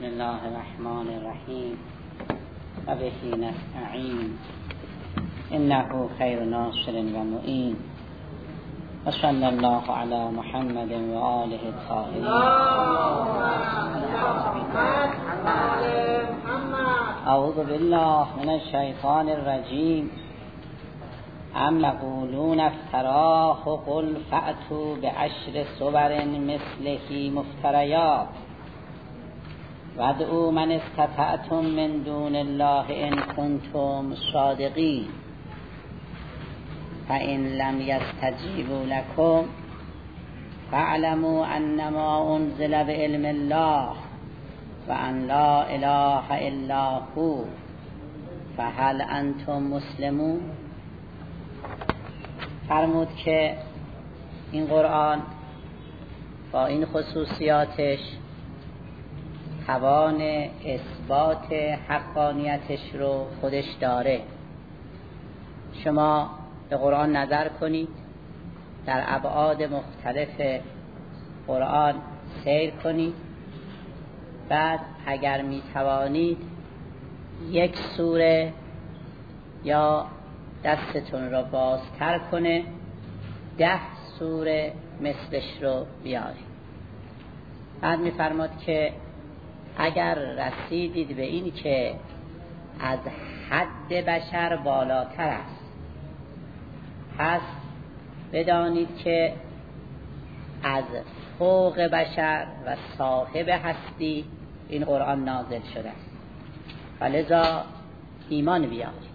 بسم الله الرحمن الرحیم و به نستعین انه خیر ناصر و معین و صلی الله علی محمد و آله الطاهرین. اعوذ بالله من الشیطان الرجیم. ام یقولون افتراه قل فأتوا بعشر صور مثله مفتریات وادعوا من استطعتم من دون الله ان کنتم صادقین فإن لم يستجیبوا لكم فاعلموا انما انزل بعلم الله وان لا اله الا هو فهل انتم مسلمون. فرمود که این قرآن با این خصوصیاتش توان اثبات حقانیتش رو خودش داره. شما به قرآن نظر کنید، در ابعاد مختلف قرآن سیر کنید، بعد اگر می توانید یک سوره یا دستتون رو بازتر کنه 10 سوره مثلش رو بیارید. بعد می‌فرماد که اگر رسیدید به این که از حد بشر بالاتر است، پس بدانید که از فوق بشر و صاحب هستی این قرآن نازل شده است و لذا ایمان بیارید.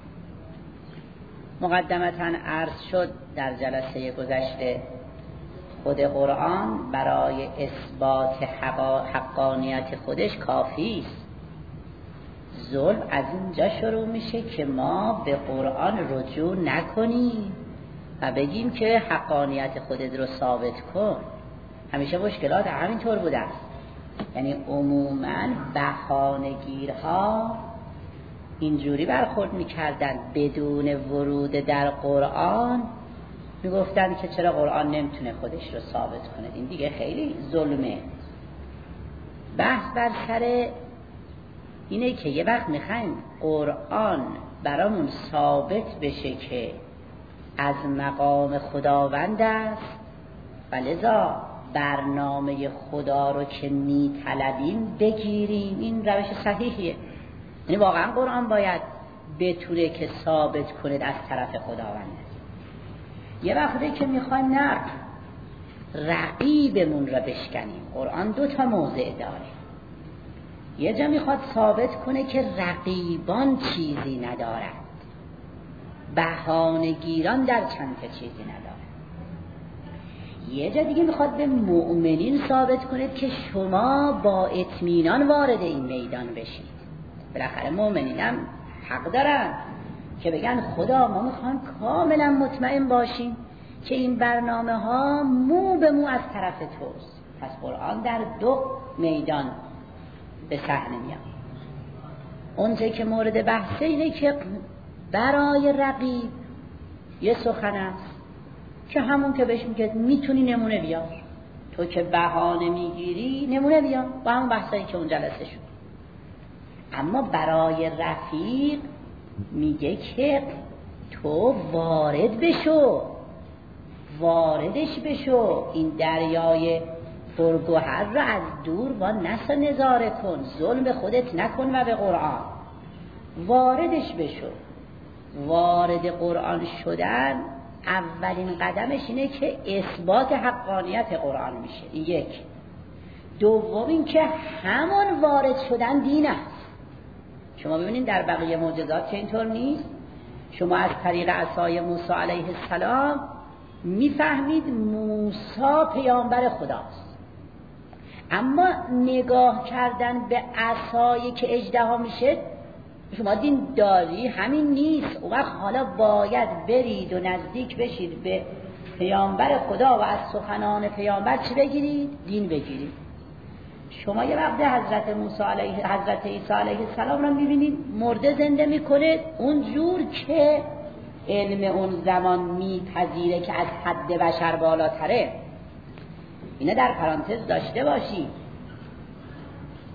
مقدمتاً عرض شد در جلسه گذشته خود قرآن برای اثبات حقانیت خودش کافی است. ظلم از اینجا شروع میشه که ما به قرآن رجوع نکنیم و بگیم که حقانیت خودت رو ثابت کن. همیشه مشکلات همینطور بوده است. یعنی عموماً بهانه‌گیرها اینجوری برخورد میکردن، بدون ورود در قرآن میگفتن که چرا قرآن نمیتونه خودش رو ثابت کنه، این دیگه خیلی ظلمه. بحث بر سر اینه که یه وقت میخوایم قرآن برامون ثابت بشه که از مقام خداوند است و لذا برنامه خدا رو که میطلبیم بگیریم. این روش صحیحیه. یعنی واقعا قرآن باید بتونه که ثابت کنه از طرف خداوند. یه وقتی که میخوایم نه رقیبمون را بشکنیم، قرآن 2 موضع داره. یه جا میخواد ثابت کنه که رقیبان چیزی ندارند، بهانه‌گیران در چند تا چیزی ندارند. یه جا دیگه میخواد به مؤمنین ثابت کنه که شما با اطمینان وارد این میدان بشید. بالاخره مؤمنین هم حق دارن که بگن خدا ما میخوام کاملا مطمئن باشیم که این برنامه ها مو به مو از طرف توست. پس قرآن در 2 میدان به صحنه میاد. اونجا که مورد بحثه اینه که برای رقیب یه سخن است که همون که بهش میگه میتونی نمونه بیار، تو که بهانه میگیری نمونه بیار، با همون بحثایی که اون جلسه شد. اما برای رفیق میگه که تو وارد بشو، واردش بشو، این دریای پرگوهر رو از دور و نسا نظاره کن، ظلم به خودت نکن و به قرآن واردش بشو. وارد قرآن شدن اولین قدمش اینه که اثبات حقانیت قرآن میشه. این 1. دوم این که همون وارد شدن دین است. شما ببینید در بقیه معجزات که اینطور نیست. شما از طریق عصای موسی علیه السلام میفهمید موسی پیامبر خداست، اما نگاه کردن به عصایی که اژدها میشه، شما دین داری همین نیست. اون وقت حالا باید برید و نزدیک بشید به پیامبر خدا و از سخنان پیامبر چی بگیرید؟ دین بگیرید. شما یه وقت حضرت عیسی علیه السلام رو میبینید مرده زنده میکنه اونجور که علم اون زمان میپذیره که از حد بشر بالاتره. اینه در پرانتز داشته باشید.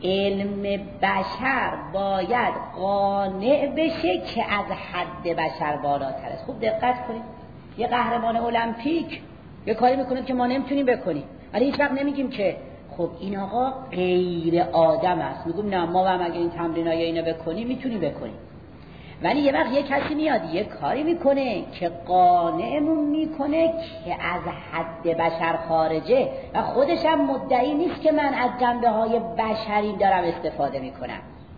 علم بشر باید قانع بشه که از حد بشر بالاتر است. خوب دقت کنید، یه قهرمان المپیک یه کاری میکنه که ما نمیتونیم بکنیم، ولی هیچ وقت نمیگیم که خب این آقا غیر آدم است، میگم نه ما هم اگه این تمرینای اینو بکنیم میتونیم بکنیم. ولی یه وقت یه کسی میاد یه کاری میکنه که قانعمون میکنه که از حد بشر خارجه و خودش هم مدعی نیست که من از جنبه های بشری دارم استفاده میکنم،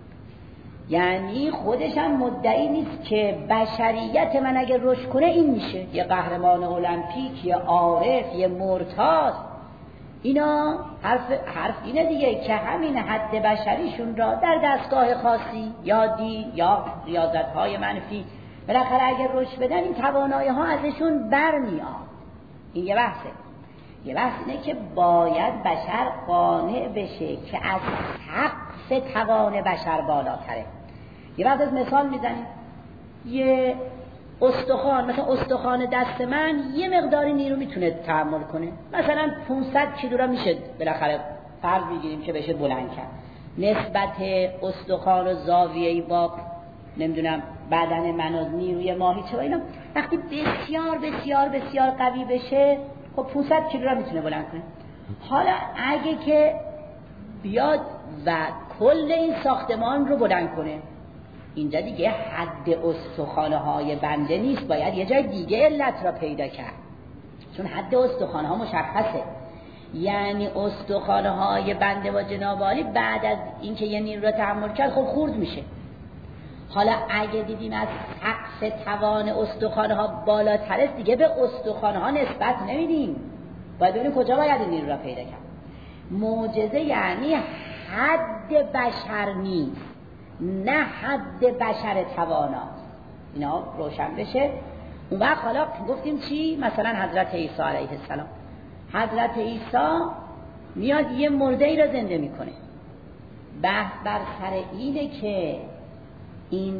یعنی خودش هم مدعی نیست که بشریت من اگه رشد کنه این میشه. یه قهرمان المپیک، یه عارف، یه مرتاض، اینا حرف اینه دیگه که همین حد بشریشون را در دستگاه خاصی یا دین یا ریاضت‌های منفی بالاخره اگر رشد بدن این توانایی‌ها ازشون برمیاد. این یه بحثه. یه بحث اینه که باید بشر قانع بشه که از سقف توان بشر بالاتره. یه وقت از مثال میزنیم، یه استخوان، مثلا استخوان دست من یه مقداری نیرو میتونه تحمل کنه، مثلا 500 کیلو را میشه بالاخره فرض میگیریم که بشه بلند کرد. نسبت استخوان و زاویه‌ای با نمیدونم بدن من و نیروی ماهیچه و اینا وقتی بسیار بسیار بسیار قوی بشه خب 500 کیلو را میتونه بلند کنه. حالا اگه که بیاد و کل این ساختمان رو بلند کنه، اینجا دیگه حد استخوانه های بنده نیست، باید یه جای دیگه علت را پیدا کرد، چون حد استخوانه ها مشخصه. یعنی استخوانه های بنده و جناب عالی بعد از اینکه یه نیرو را تحمل کرد خب خورد میشه. حالا اگه دیدیم از سقف توان استخوانه ها بالاتر است، دیگه به استخوانه ها نسبت نمیدیم، باید ببینیم کجا باید این نیرو را پیدا کرد. معجزه یعنی حد بشر نیست، نه حد بشر تواناست. اینا روشن بشه. اون وقت حالا گفتیم چی؟ مثلا حضرت عیسی علیه السلام، حضرت عیسی میاد یه مرده ای را زنده میکنه. بحث بر سر اینه که این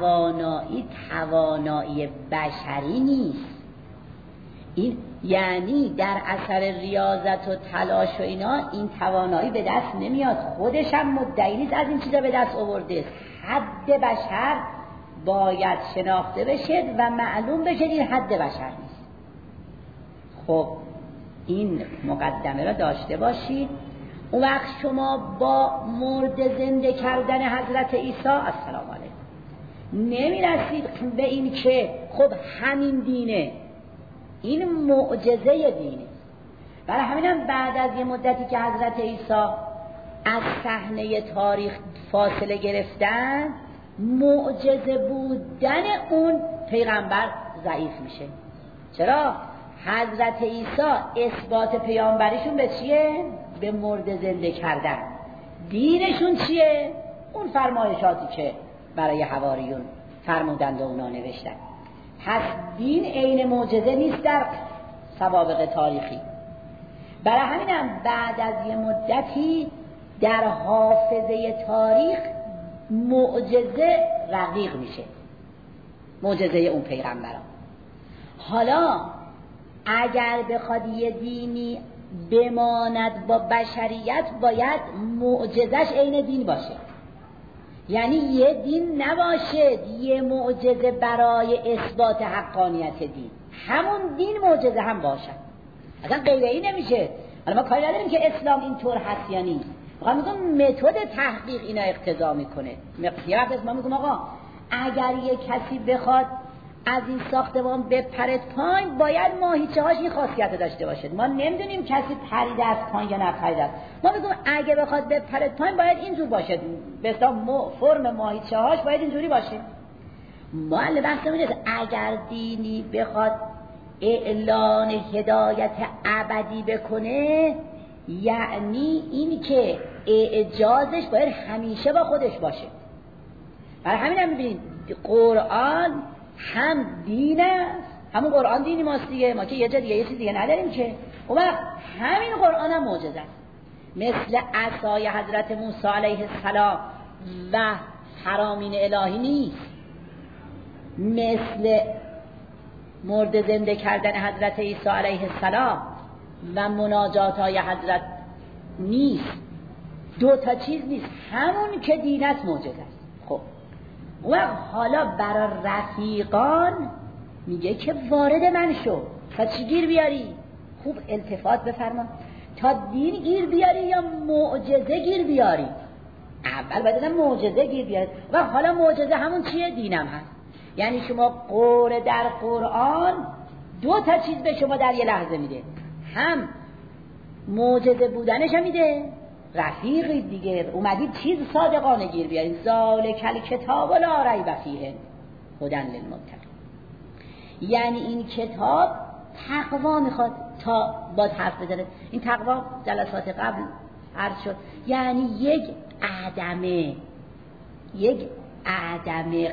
توانایی بشری نیست. این یعنی در اثر ریاضت و تلاش و اینا این توانایی به دست نمیاد، خودش هم مدعی نیست از این چیزا به دست آورده. حد بشر باید شناخته بشه و معلوم بشه این حد بشر نیست. خب این مقدمه را داشته باشید. اون وقت شما با مرده زنده کردن حضرت عیسی السلام علیکم نمیرسید به این که خب همین دینه، این معجزه دینه. برای همینم بعد از یه مدتی که حضرت عیسی از صحنه تاریخ فاصله گرفتن، معجزه بودن اون پیغمبر ضعیف میشه. چرا؟ حضرت عیسی اثبات پیامبریشون به چیه؟ به مرده زنده کردن. دینشون چیه؟ اون فرمایشاتی که برای حواریون فرمودند و اونا نوشتن. پس دین عین معجزه نیست در سوابق تاریخی. برای همینم بعد از یه مدتی در حافظه تاریخ معجزه رقیق میشه، معجزه اون پیغمبران. حالا اگر بخواد یه دینی بماند با بشریت باید معجزش عین دین باشه، یعنی یه دین نباشه یه معجزه برای اثبات حقانیت دین، همون دین معجزه هم باشه، اصلا غیره ای نمیشه. حالا ما کاری نداریم که اسلام اینطور هست یا نیست، ما میگم متد تحقیق اینا اقتضا میکنه. یه وقت ما میگم آقا اگر یه کسی بخواد از این ساختمان بپرد پایین باید ماهیچه هاش این خاصیت داشته باشه. ما نمیدونیم کسی پریده از پایین یا نپریده است. ما میگم اگه بخواد بپرد پایین باید اینجور باشه، به اصطلاح فرم ماهیچه هاش باید اینجوری باشه. معلم بحث میگه اگر دینی بخواد اعلان هدایت ابدی بکنه، یعنی این که اعجازش باید همیشه با خودش باشه. برای همین هم میبینید قرآن هم دین است، همون قرآن دینی ماست دیگه، ما که یه جا دیگه یه چیز دیگه نداریم که. اون وقت همین قرآن هم معجزه است، مثل عصای حضرت موسی علیه السلام و فرامین الهی نیست، مثل مرده زنده کردن حضرت عیسی علیه السلام و مناجات های حضرت نیست، دو تا چیز نیست، همون که دین است معجزه است. خب و حالا برای رفیقان میگه که وارد من شو، تا چی گیر بیاری؟ خوب التفات بفرما، تا دین گیر بیاری یا معجزه گیر بیاری؟ اول باید معجزه گیر بیاری و حالا معجزه همون چیه؟ دینم هست. یعنی شما قرآن در قرآن دو تا چیز به شما در یه لحظه میده، هم معجزه بودنش هم میده، رفیقی دیگه اومدید چیز صادقانه گیر بیارید. ذالک الکتاب لا ریب فیه هدی للمتقین. یعنی این کتاب تقوا میخواد تا با حرف بزنه. این تقوا جلسات قبل عرض شد، یعنی یک عدم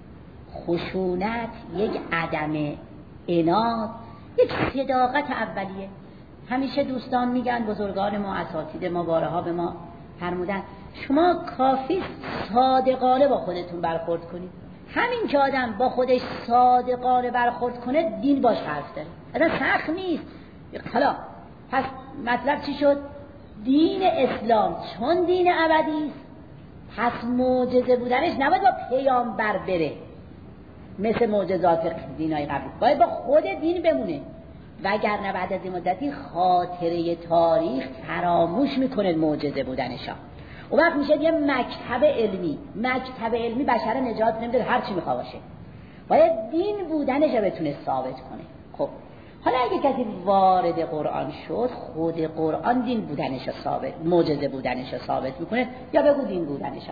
خشونت، یک عدم عناد، یک صداقت اولیه. همیشه دوستان میگن، بزرگان ما، اساتید ما بارها به ما فرمودن شما کافی صادقانه با خودتون برخورد کنید. همین که آدم با خودش صادقانه برخورد کنه دین باش حرف داره، اصلا سخت نیست. حالا پس مطلب چی شد؟ دین اسلام چون دین ابدی است، پس معجزه بودنش نباید با پیامبر بره مثل معجزات دینای قبلی، باید با خود دین بمونه، وگرنه بعد از این مدتی خاطره تاریخ فراموش میکنه معجزه بودنشا. اون وقت میشه یه مکتب علمی. مکتب علمی بشر نجات نمیده، هر چی میخواد باشه، باید دین بودنش رو بتونه ثابت کنه. خب حالا اگه کسی وارد قرآن شد، خود قرآن دین بودنش رو ثابت، معجزه بودنش رو ثابت میکنه، یا بگو دین بودنش رو.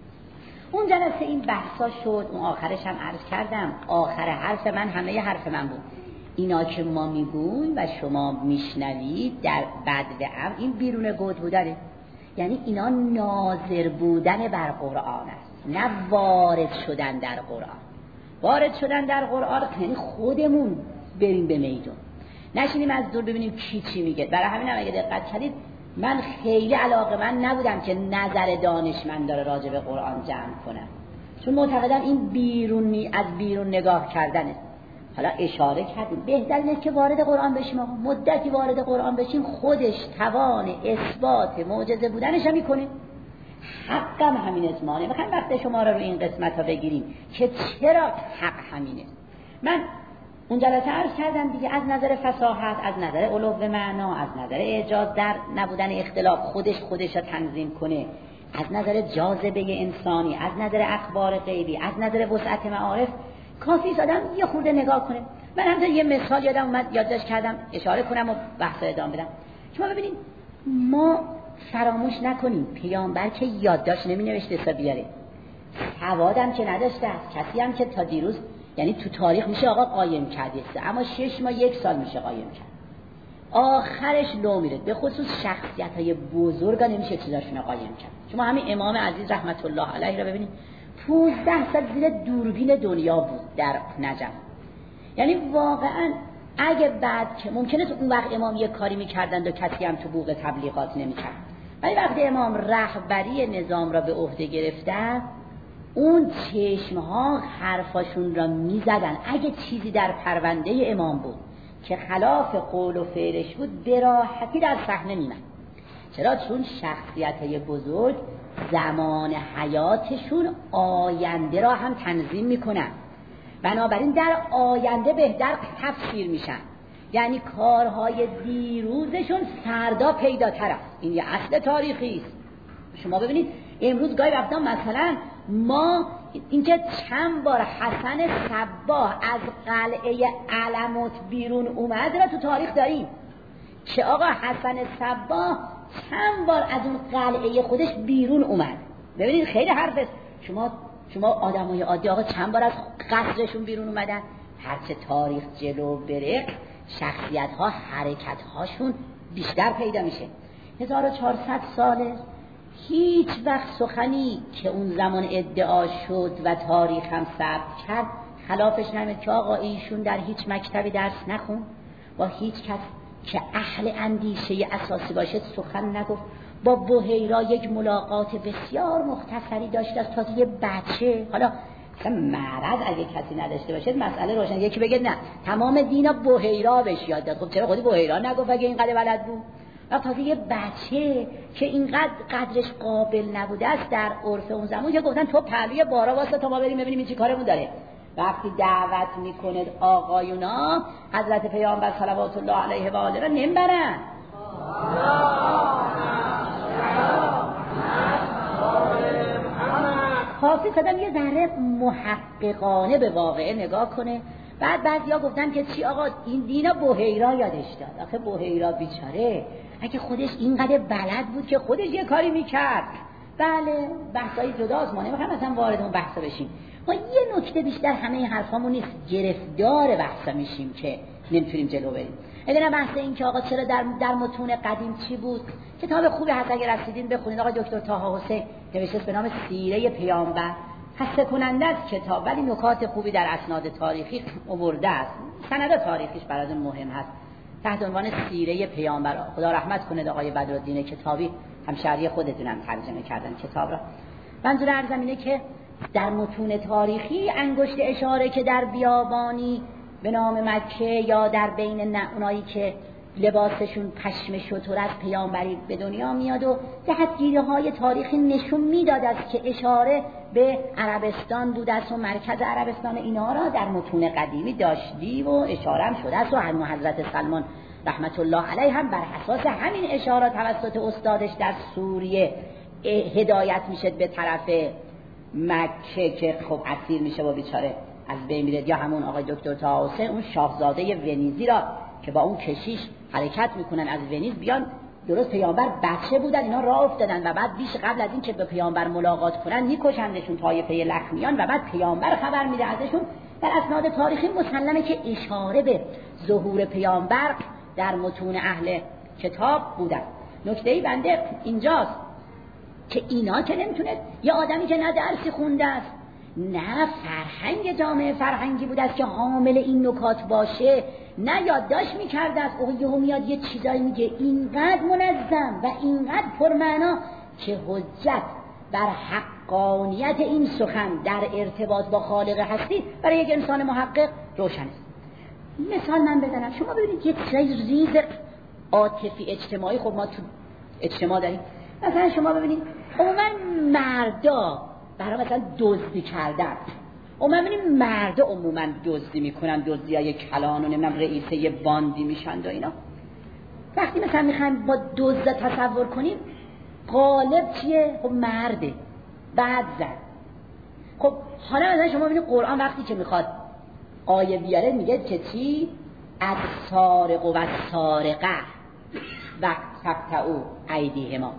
اون جلسه این بحثا شد، اون آخرش هم عرض کردم، آخر حرف من همه حرف من بود. اینا که ما میگویم و شما میشنوید در بدو این بیرون گود بودنه، یعنی اینا ناظر بودن بر قرآن است، نه وارد شدن در قرآن. وارد شدن در قرآن یعنی خودمون بریم به میدون، نشینیم از دور ببینیم کی چی میگه. برای همین هم اگه دقت کردید من خیلی علاقه‌مند نبودم که نظر دانشمندان راجع به قرآن جمع کنم، چون معتقدم این بیرونی از بیرون نگاه کردنه. حالا اشاره کردیم بهتر نیست که وارد قرآن بشیم، مدتی وارد قرآن بشیم خودش توان اثبات معجزه بودنش هم میکنه. حقم همین ازمانه. میخوایم وقت شما رو این قسمت ها بگیریم که چرا حق همینه. من اون جلسه عرض کردم دیگه، از نظر فصاحت، از نظر علو معنا، از نظر اعجاز در نبودن اختلاف، خودش رو تنظیم کنه، از نظر جاذبه انسانی، از نظر اخبار غیبی، از نظر وسعت معارف، کافی است آدم یه خورده نگاه کنه. من هم یه مثال یادم اومد یادداشت کردم اشاره کنم و بحث ادامه بدم. شما ببینید ما فراموش نکنیم پیامبر که یادداشت نمی‌نوشته تا بیاره، سوادم که نداشته است، کسی هم که تا دیروز یعنی تو تاریخ میشه آقا قایم کرده، اما 6 ماه 1 سال میشه قایم کرد، آخرش لو میره. به خصوص شخصیت‌های بزرگا نمیشه چیزاشون قایم کرد. شما همین امام عزیز رحمت الله علیه رو ببینید، 15 سال زیر دوربین دنیا بود در نجف. یعنی واقعا اگه بعد که ممکنه تو اون وقت امام یه کاری میکردند و کسی هم تو بوق تبلیغات نمیکرد، ولی وقتی امام رهبری نظام را به عهده گرفتن، اون چشمها حرفاشون را میزدن. اگه چیزی در پرونده امام بود که خلاف قول و فعلش بود، به راحتی در صحنه میمد. چرا؟ چون شخصیت‌های بزرگ زمان حیاتشون آینده را هم تنظیم میکنن، بنابراین در آینده بهتر تفسیر میشن. یعنی کارهای دیروزشون فردا پیداتر است. این یه اصل تاریخی است. شما ببینید امروز گاهی وقتا مثلا ما اینکه چند بار حسن صباح از قلعه علموت بیرون اومد را تو تاریخ داریم، که آقا حسن صباح چند بار از اون قلعه خودش بیرون اومد. ببینید خیلی حرف است. شما آدمای عادی آقا چند بار از قصرشون بیرون اومدن. هرچه تاریخ جلو بره شخصیت ها حرکت هاشون بیشتر پیدا میشه. 1400 ساله هیچ وقت سخنی که اون زمان ادعا شد و تاریخ هم ثبت کرد خلافش نمید که آقا ایشون در هیچ مکتبی درس نخون، با هیچ کس که اهل اندیشه اساسی باشه سخن نگفت. با بحیرا یک ملاقات بسیار مختصری داشت از تازه یه بچه. حالا مرض اگه کسی نداشته باشه مسئله روشن. یکی بگه نه تمام دینا بحیرا بهش یاد داد، خب چرا خودی بحیرا نگفت اگه اینقدر بلد بود؟ و تازه یه بچه که اینقدر قدرش قابل نبوده است در عرف اون زمان که گفتن تو پهلوی بارا واسه تا ما بریم ببینیم این چی کارمون داره. وقتی دعوت میکنه آقایونا حضرت پیامبر صلوات الله علیه و آله را نمیبرن. حافظ آدم یه ذره محققانه به واقعه نگاه کنه. بعد بعضیا گفتن که چی آقا این دینا بحیرا یادش داد. آخه بحیرا بیچاره اگه خودش اینقدر بلد بود که خودش یه کاری میکرد. بله بحثای جداست، ما نمیخوایم مثلا وارد اون بحثا بشیم. ما یه نکته بیشتر همه این حرفامون نیست، گرفتار بحثا میشیم که نمیتونیم جلو بریم. اگه نه بحث این که آقا چرا در متون قدیم چی بود. کتاب خوبی هست اگه رسیدین بخونید، آقا دکتر طه حسین نوشته به نام سیره پیامبر. خسته کننده است کتاب ولی نکات خوبی در اسناد تاریخی آورده است. سند تاریخیش برای مهم هست تحت عنوان سیره پیامبر. خدا رحمت کنه آقای بدرالدین کتابی، همشهری خودتونم ترجمه کردن کتاب را. منظور عرضم اینه که در متون تاریخی انگشت اشاره که در بیابانی به نام مکه یا در بین اونایی که لباسشون پشم شتر از پیامبری به دنیا میاد و جهتگیری‌های تاریخی نشون میداد است که اشاره به عربستان بود است و مرکز عربستان اینا را در متون قدیمی داشتی و اشاره هم شده است و حضرت سلمان رحمت الله علیه هم بر اساس همین اشارات توسط استادش در سوریه هدایت میشد به طرف مکه که خب اسیر میشه و بیچاره از بین میره. یا همون آقای دکتر طه حسین اون شاهزاده ونیزی را که با اون کشیش حرکت میکنن از ونیز بیان، درست پیامبر بچه بودن اینا راه افتادن و بعد بیش قبل از این که به پیامبر ملاقات کنن میکشندشون طایفه لخمیان و بعد پیامبر خبر میده ازشون. در اسناد تاریخی مسلمه که اشاره به ظهور پیامبر در متون اهل کتاب بودن. نکته بنده اینجاست که اینا که نمیتونه یه آدمی که نه درسی خونده است نه فرهنگ جامعه فرهنگی بوده است که حامل این نکات باشه، نه یادداشت میکرده است او یهو میاد یه چیزایی میگه اینقدر منظم و اینقدر پرمعنا که حجت بر حقانیت این سخن در ارتباط با خالق هستی برای یک انسان محقق روشن است. مثال من بزنم، شما ببینید یک چیز ریز عاطفی اجتماعی، خب ما تو اجتماع داریم، مثلا شما ببینید عموما مردا برای مثلا دزدی کردن، عموما ببینید مردا عموما دزدی میکنن، دزدیای کلان و نمیدونم رئیسه یه باندی میشن و اینا. وقتی مثلا میخوایم با دزد تصور کنیم غالب چیه؟ خب مرده، بعد زن. خب حالا مثلا شما ببینید قرآن وقتی که میخواد آیه بیاره میگه که چی؟ السارق و السارقه فقطعوا ایدیهما.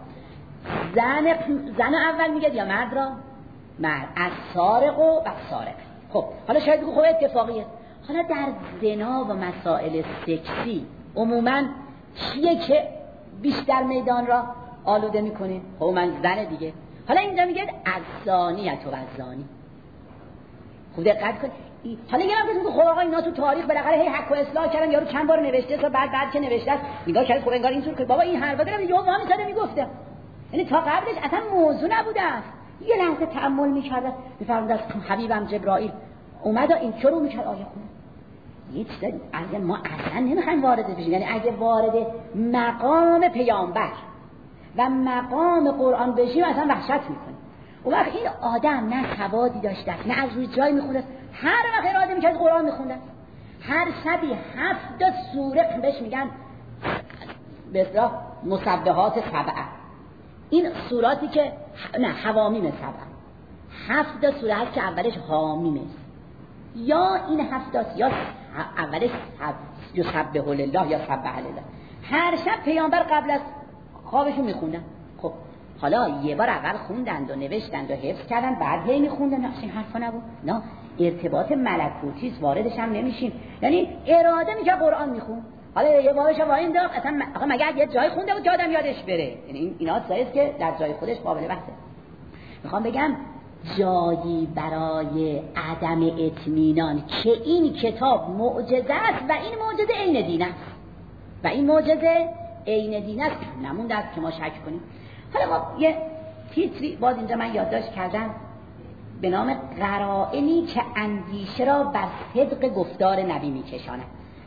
زن اول میگه یا مرد را؟ مرد. السارق و السارقه. خب حالا شاید بگو خب اتفاقیه. حالا در زنا و مسائل سکسی عموما چیه که بیشتر میدان را آلوده میکنه؟ خب من زن دیگه. حالا اینجا میگه الزانیة و الزانی. خوب دقت کن. حالا یه وقتی میگه خب آقا اینا تو تاریخ بالاخره هی حق و اصلاح کردن، یارو چند بار نوشته تا بعد که نوشته است نگاه کرد خب انگار اینجور که بابا این حرفا داره یه وامی زده میگفته، یعنی تا قبلش اصلا موضوع نبوده است. یه لحظه تأمل می‌کرد می‌فهمید از حبیبم جبرائیل اومد این شروع می‌کرد آیه خونه. یه چیز اگه ما اصلا نمی‌خوایم وارد بشیم، یعنی اگه وارد مقام پیامبر و مقام قرآن بشیم اصلا وحشت می‌کنیم. اون وقت این آدم نه سوادی داشته نه از روی جای می‌خونده، هر وقت اراده می‌کرد قرآن می‌خونده. هر شبی 7 سوره بهش میگن به اصطلاح مسبحات سبعه. این سوراتی که نه حوامیم سبعه، 7 سوره هست که اولش حامیمه، یا این 7 یا اولش یسبح لله یا سبح لله. هر شب پیامبر قبل از خوابشون میخوندن. خب حالا یه بار اول خوندند و نوشتند و حفظ کردن، بعد هی میخوندن. نه این حرفا نبود، نه ارتباط ملکوتی واردش هم نمیشیم، یعنی اراده میگه قرآن میخون. حالا یه بارش وای انداخت اصلا آقا مگر یه جای خونده بود که آدم یادش بره، یعنی اینا چیزاییه که در جای خودش قابل بحثه. میخوام بگم جایی برای عدم اطمینان که این کتاب معجزه است و این معجزه عین دین است و این معجزه عین دین است نمونده است که ما شک کنیم. حالا ما یه تیتری باز اینجا من یادداشت کردم به نام قرائنی که اندیشه را بر صدق گفتار نبی میکشاند.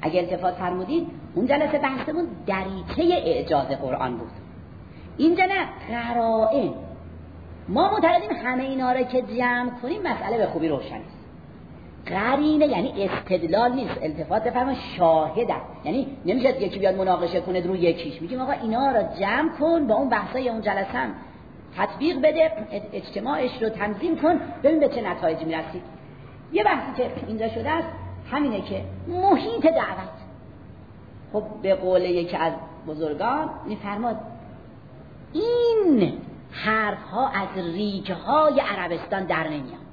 اگه التفات فرمودید اون جلسه بحثمون دریچه اعجاز قرآن بود. اینجا نه، قرائن. ما معتقدیم همه اینا رو که جمع کنیم مسئله به خوبی روشن است. قرینه یعنی استدلال نیست، التفات بفرما شاهد است. یعنی نمیشه یکی بیاد مناقشه کنه روی یکیش. میگیم آقا اینا رو جمع کن، با اون بحثای اون جلسه هم تطبیق بده، اجتماعش رو تنظیم کن، ببین به چه نتایجی میرسی. یه بحثی که اینجا شده است همینه که محیط دعوت. خب به قول یکی از بزرگان میفرماد این حرفها از ریگه های عربستان در نمیاد.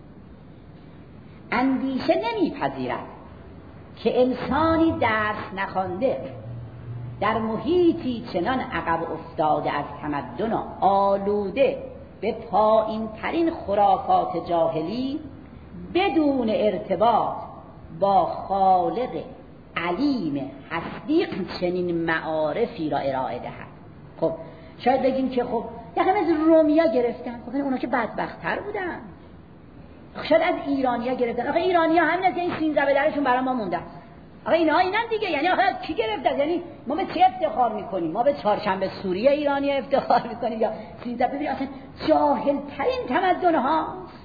اندیشه نمیپذیرد که انسانی درس نخوانده در محیطی چنان عقب افتاده از تمدن و آلوده به پایین ترین خرافات جاهلی بدون ارتباط با خالق علیم هستی چنین معارفی را ارائه دهد. خب شاید بگیم که خب یکم از رومیا گرفتن، خب اونا که بدبخت‌تر بودن. شاید از ایرانیا گرفتن. آخه ایرانیا همین که این 13 به درشون برای ما مونده. آخه اینها اینن دیگه، یعنی آخه کی گرفته؟ یعنی ما به چه افتخار میکنیم؟ ما به چهارشنبه سوریه ایرانی افتخار میکنیم یا 13؟ ببین اصلا جاهل ترین تمدن هاست.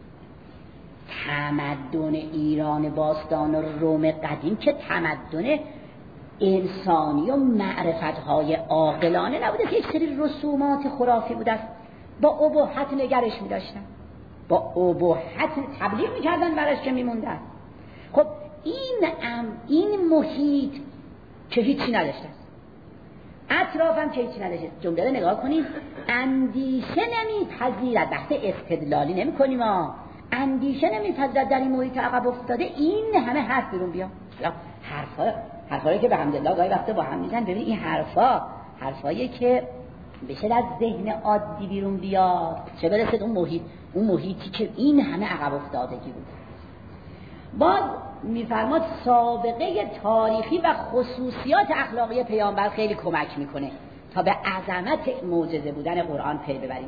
تمدن ایران باستان و روم قدیم که تمدن انسانی و معرفت‌های عاقلانه نبوده که یک سری رسومات خرافی بوده است. با اباحت نگرش می‌داشتن، با اباحت تبلیغ می‌کردن براش که می‌موندن. خب این محیط که هیچی نداشته است، اطرافم که هیچی نداشته، جمله رو نگاه کنید. اندیشه نمی‌پذیرد، بحث استدلالی نمی‌کنیم ما، اندیشه نمی‌پذیرد در این محیط عقب افتاده این همه حرف بیرون بیاد. حرفایی که به حمدالله گاهی وقتا با هم میزن، ببین این حرفایی که بشه از ذهن عادی بیرون بیاد، چه برسه اون محیطی که این همه عقب افتادگی بود. باز میفرماد سابقه تاریخی و خصوصیات اخلاقی پیامبر خیلی کمک میکنه تا به عظمت معجزه بودن قرآن پی ببریم.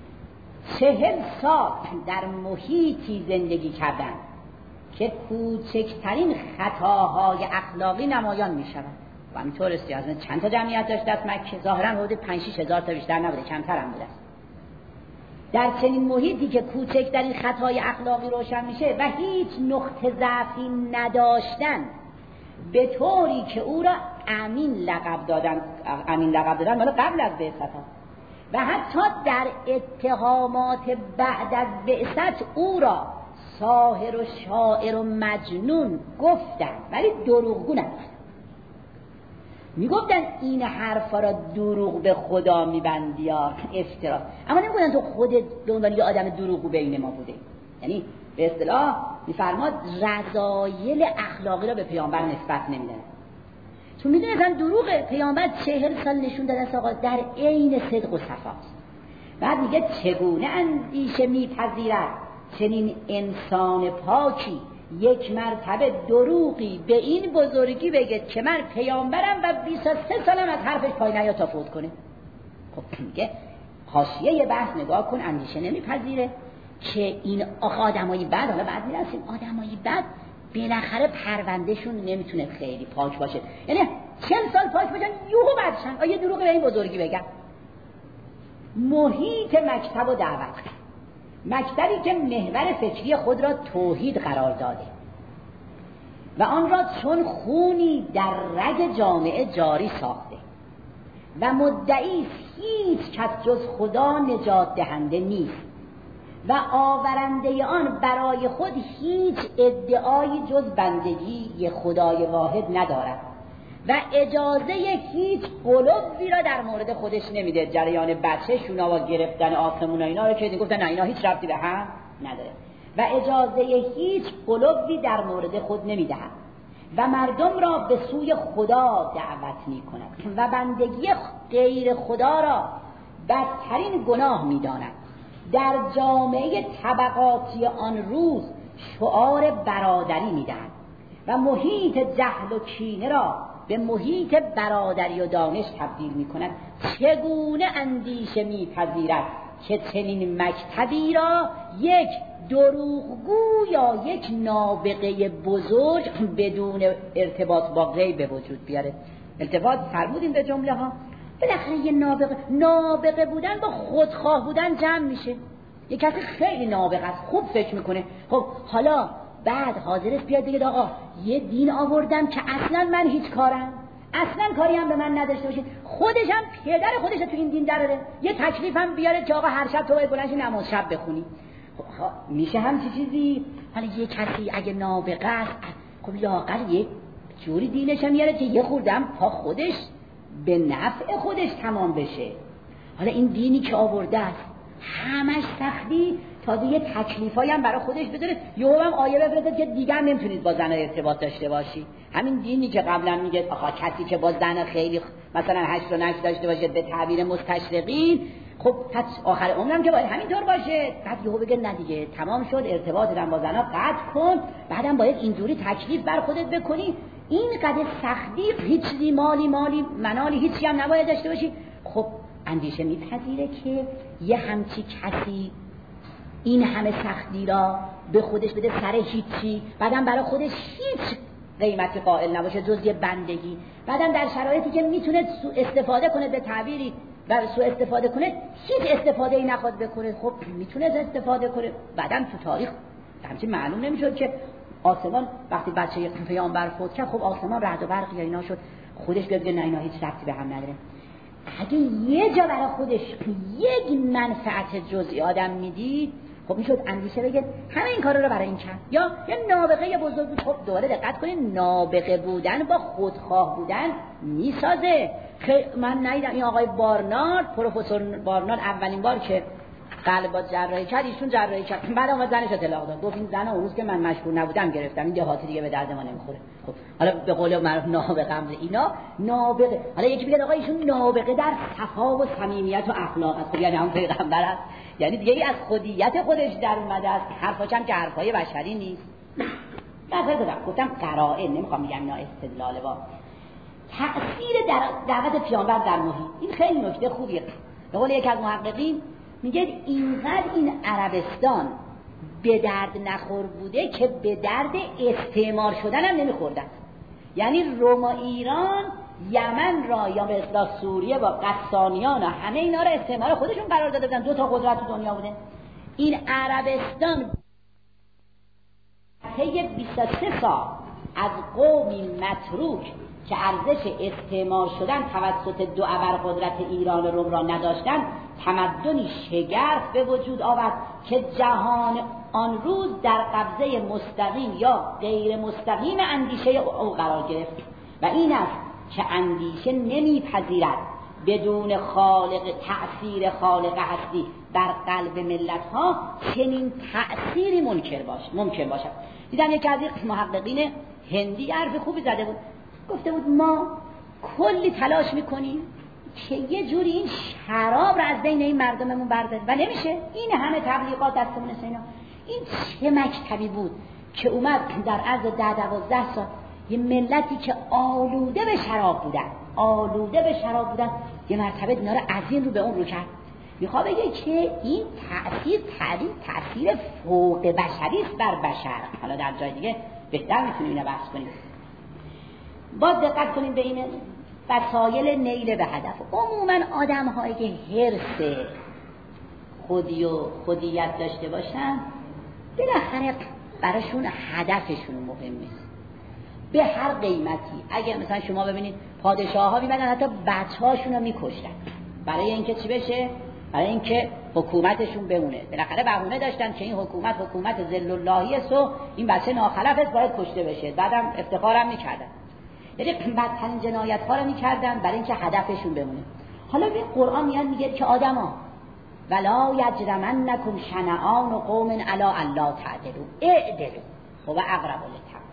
40 سال در محیطی زندگی کردن که کوچکترین خطاهای اخلاقی نمایان می شود و همینطور استیازن چند تا جمعیت داشته است مکه، ظاهرا حدود 5-6 هزار تا بیشتر نبوده، کمتر هم بوده. در چنین محیطی که کوچکترین خطای اخلاقی روشن میشه و هیچ نقطه ضعفی نداشتن، به طوری که او را امین لقب دادن مال قبل از بعثت و حتی در اتهامات بعد از بعثت او را ساحر و شاعر و مجنون گفتن، ولی دروغگو نگفتن. میگفتن این حرفا را دروغ به خدا میبندی یا افترا، اما نمیگفتن تو خودت به عنوان یه آدم دروغگو بین ما بوده. یعنی به اصطلاح میفرماد رذایل اخلاقی را به پیامبر نسبت نمیدن، چون میدونستن دروغ. پیامبر 40 سال نشون داده است آقا در عین صدق و صفاست. بعد میگه چگونه اندیشه میپذیرد چنین انسان پاکی یک مرتبه دروغی به این بزرگی بگه که من پیامبرم و 23 سالم از حرفش پای نیا تا فوت کنه. خب میگه حاشیه بحث نگاه کن، اندیشه نمیپذیره که این آدمایی بد، حالا بعد میرسیم آدمایی بد بالاخره پروندهشون نمیتونه خیلی پاک باشه، یعنی 40 سال پاک باشن یهو بدشن. آیه دروغ به این بزرگی بگن. محیط مکتب و دعوت، مکتبی که محور فکری خود را توحید قرار داده و آن را چون خونی در رگ جامعه جاری ساخته و مدعی هیچ کس جز خدا نجات دهنده نیست و آورنده آن برای خود هیچ ادعایی جز بندگی خدای واحد ندارد و اجازه هیچ قلوبی را در مورد خودش نمیده. جریان بچه شونا و گرفتن آسمون و اینا رو که گفتن نه اینا هیچ ربطی به هم نداره و اجازه هیچ قلوبی در مورد خود نمیدهد و مردم را به سوی خدا دعوت میکند و بندگی غیر خدا را بدترین گناه میداند. در جامعه طبقاتی آن روز شعار برادری میدهند و محیط جهل و کینه را به محیط برادری و دانش تبدیل می کند. چگونه اندیشه می پذیرد که چنین مکتبی را یک دروغگو یا یک نابغه بزرگ بدون ارتباط با غیب به وجود بیاره. التفات فرمودیم به جمله ها. بالاخره یه نابغه بودن با خودخواه بودن جمع میشه. یه کسی خیلی نابغه است، خوب فکر میکنه، خب حالا بعد حاضرست بیاد بگه آقا یه دین آوردم که اصلا من هیچ کارم، اصلا کاری هم به من نداشته باشه، خودش هم پدر خودش تو این دین دراره، یه تکلیف هم بیاره که آقا هر شب تو باید بلنشی نماز شب بخونی. خب میشه همچی چیزی؟ حالا یه کسی اگه نابغه است خب لااقل یه جوری دینش هم میاره که یه خوردم تا خودش به نفع خودش تمام بشه. حالا این دینی که آورده است همش سختی، تازه یه تکلیفایی هم برای خودش بذاره، یهو آیه بفرسته که دیگه هم نمیتونید با زن ارتباط داشته باشی. همین دینی که قبلا میگه آخه کسی که با زن خیلی مثلا هشت و نشت داشته باشه به تعبیر مستشرقین، خب پس آخر عمرم که باید همینطور باشه. بعد یهو بگه نه دیگه تمام شد، ارتباطت با زنا قطع کن، بعدم باید اینجوری تکلیف بر خودت بکنی. این قدر سختی، هیچ چیزی مالی منالی هیچی هم نباید داشته باشی. خب اندیشه میپذیره که یه همچی کسی این همه سختی را به خودش بده سر هیچی، بعدم برای خودش هیچ قیمتی قائل نباشه جز یه بندگی، بعدم در شرایطی که میتونه سوء استفاده کنه به تعبیری و سوء استفاده کنه هیچ استفاده ای نخواد بکنه. خب میتونه استفاده کنه. بعدم تو تاریخ همچین معلوم نمیشد که آسمان وقتی بچه پیامبر فوت کرد خب آسمان رعد و برق یا اینا شد، خودش بیاد نه اینا هیچ ربطی به هم نداره. اگه یه جا برای خودش یک منفعت جزئی آدم میدید خب میشد اندیشه بگه همه این کارا رو برای این کرد. یا یه نابغه بزرگ بود. خب دوباره دقت کنید، نابغه بودن با خودخواه بودن میسازه. من ندیدم این آقای بارنارد، پروفسور بارنارد اولین بار که قلب جراحی کرد، ایشون جراحی کرد، بعد اومد زنش طلاق داد، گفت این زن اون روز که من مشغول نبودم گرفتم، این دهاتی دیگه به درد ما نمیخوره. خب حالا به قول معروف نابغه اینا نابغه. حالا یکی میگه آقا ایشون نابغه در صفا و صمیمیت و اخلاق است، یعنی هم پیغمبر است، یعنی دیگه ای از خودیت خودش در اومده است، حرفاش هم که حرفای بشری نیست. مثلا گفتم قرائن، نمیخوام بگم اینا استدلال با تأثیر در دعوت پیامبر در محیط. این خیلی نکته خوبیه. به قول یک از محققین میگه اینقدر این عربستان به درد نخور بوده که به درد استعمار شدن هم نمیخوردن. یعنی روم و ایران یمن را یا به اصطلاح سوریه با قسطانیان و همه اینا را استعمار خودشون قرار داده بودن. دو تا قدرت تو دنیا بوده. این عربستان طی 23 سال از قومی متروک که ارزش استعمار شدن توسط دو ابرقدرت ایران و روم را نداشتن، تمدنی شگرف به وجود آورد که جهان آن روز در قبضه مستقیم یا غیر مستقیم اندیشه او قرار گرفت. و این است که اندیشه نمیپذیرد بدون خالق، تأثیر خالق هستی در قلب ملت ها چنین تأثیری ممکن باشد. دیدم یکی از محققین هندی حرف خوبی زده بود، گفته بود ما کلی تلاش میکنیم که یه جوری این شراب را از بین این مردممون برداریم و نمیشه. این همه تبلیغات دستمون اینا. این چه مکتبی بود که اومد در عرض 10-12 سال یه ملتی که آلوده به شراب بودن یه مرتبه اینا رو از این رو به اون رو کرد. میخواد بگه که این تأثیر فوق بشری است بر بشر. حالا در جای دیگه بهتر میتونیم اینو بحث کنیم. باز دقت کنیم به این وسایل نیل به هدف. عموما آدم هایی که حرص خودی و خودیت داشته باشن بالاخره براشون هدفشون مهم نیست به هر قیمتی. اگه مثلا شما ببینید پادشاه ها میبندن حتی بچه هاشون رو میکشتن برای اینکه چی بشه؟ برای اینکه حکومتشون بمونه. بالاخره بهونه داشتن که این حکومت ذل اللهی است و این بچه ناخلف است باید کشته بشه. بعدم افتخارم میکردن، یعنی بدترین جنایت ها رو میکردن برای اینکه هدفشون بمونه. حالا به قرآن میگه که آدما ولا یجرمنکم شنآن قوم علی الا تعدلوا اعدلوا هو اقرب للتقوی.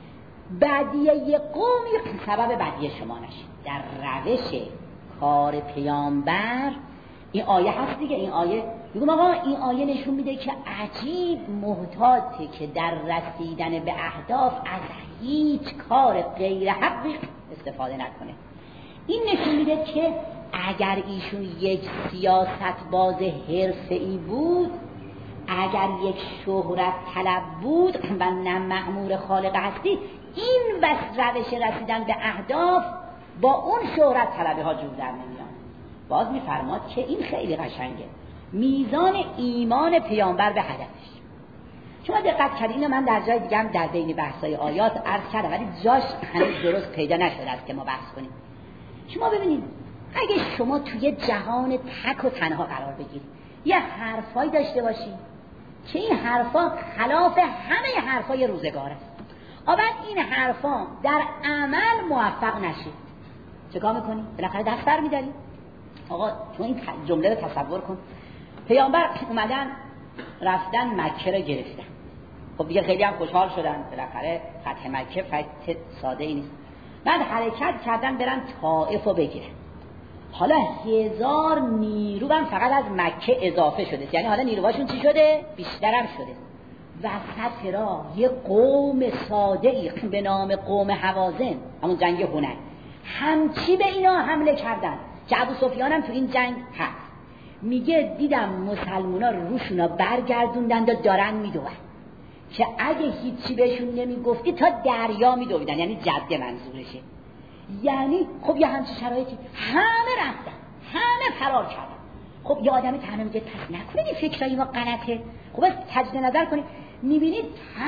بدیه قومی سبب بدیه شما نشه. در روش کار پیامبر این آیه هست دیگه. این آیه میگم آقا این آیه نشون میده که عجیب محتاطه که در رسیدن به اهداف از هیچ کار غیر حقی استفاده نکنه. این نشون میده که اگر ایشون یک سیاست باز حرفه‌ای بود، اگر یک شهرت طلب بود و نه مأمور خالق هستی، این بس روش رسیدن به اهداف با اون شهرت طلبی ها جور در نمیاد. باز میفرماد که این خیلی قشنگه، میزان ایمان پیامبر به هدفش. شما دقت کردین، من در جای دیگه هم در بین بحث‌های آیات عرض کردم ولی جاش هنوز درست پیدا نشده است که ما بحث کنیم. شما ببینید اگه شما توی جهان تک و تنها قرار بگیرید، یه حرفایی داشته باشید که این حرفا خلاف همه حرفای روزگار است، بعد این حرفا در عمل موفق نشید، چیکار میکنی؟ بالاخره دست بر می‌داری. آقا تو این جمله رو تصور کن، پیامبر اومدن رفتن مکه رو گرفتن، خب دیگه خیلی هم خوشحال شدن، بالاخره فتح مکه فتح ساده ای نیست. بعد حرکت کردن برن طائف رو بگیرن. حالا 1000 نیرو هم فقط از مکه اضافه شده، یعنی حالا نیروهاشون چی شده؟ بیشتر هم شده. وسط راه یه قوم ساده ای به نام قوم حوازن، همون جنگ هنین، همچی به اینا حمله کردن که ابو سفیان هم تو این جنگ هست. میگه دیدم مسلمونا روشونا برگردوندن و دارن میدوون که اگه هیچی بهشون نمیگفتی تا دریا میدویدن، یعنی جده منظورشه. یعنی خب یه همچین شرایطی، همه رفتن، همه فرار کردن. خب یه آدمی تنها میگه پس نکنید این فکرایی ما غلطه. خب بس تجدید نظر کنید، میبینید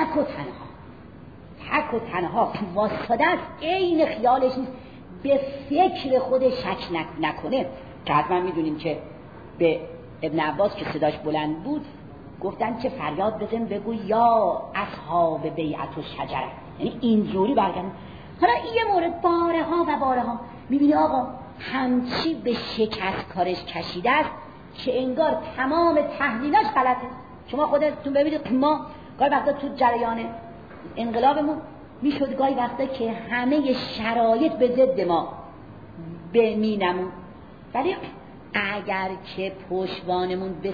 تک و تنها واسطه است، عین خیالش نیست، به فکر خود شک نکنه. که حتما میدونیم که به ابن عباس که صداش بلند بود گفتن که فریاد بزن بگو یا اصحاب بیعت و شجره، یعنی اینجوری برگردن. حالا این یه مورد باره ها میبینی آقا همچی به شکست کارش کشیده است که انگار تمام تحلیلاش غلطه. شما خودتون ببینید، ما گاهی وقتا تو جریان انقلابمون میشد گاهی وقتا که همه شرایط به ضد ما بمینمون، ولی اگر که پشتوانمون به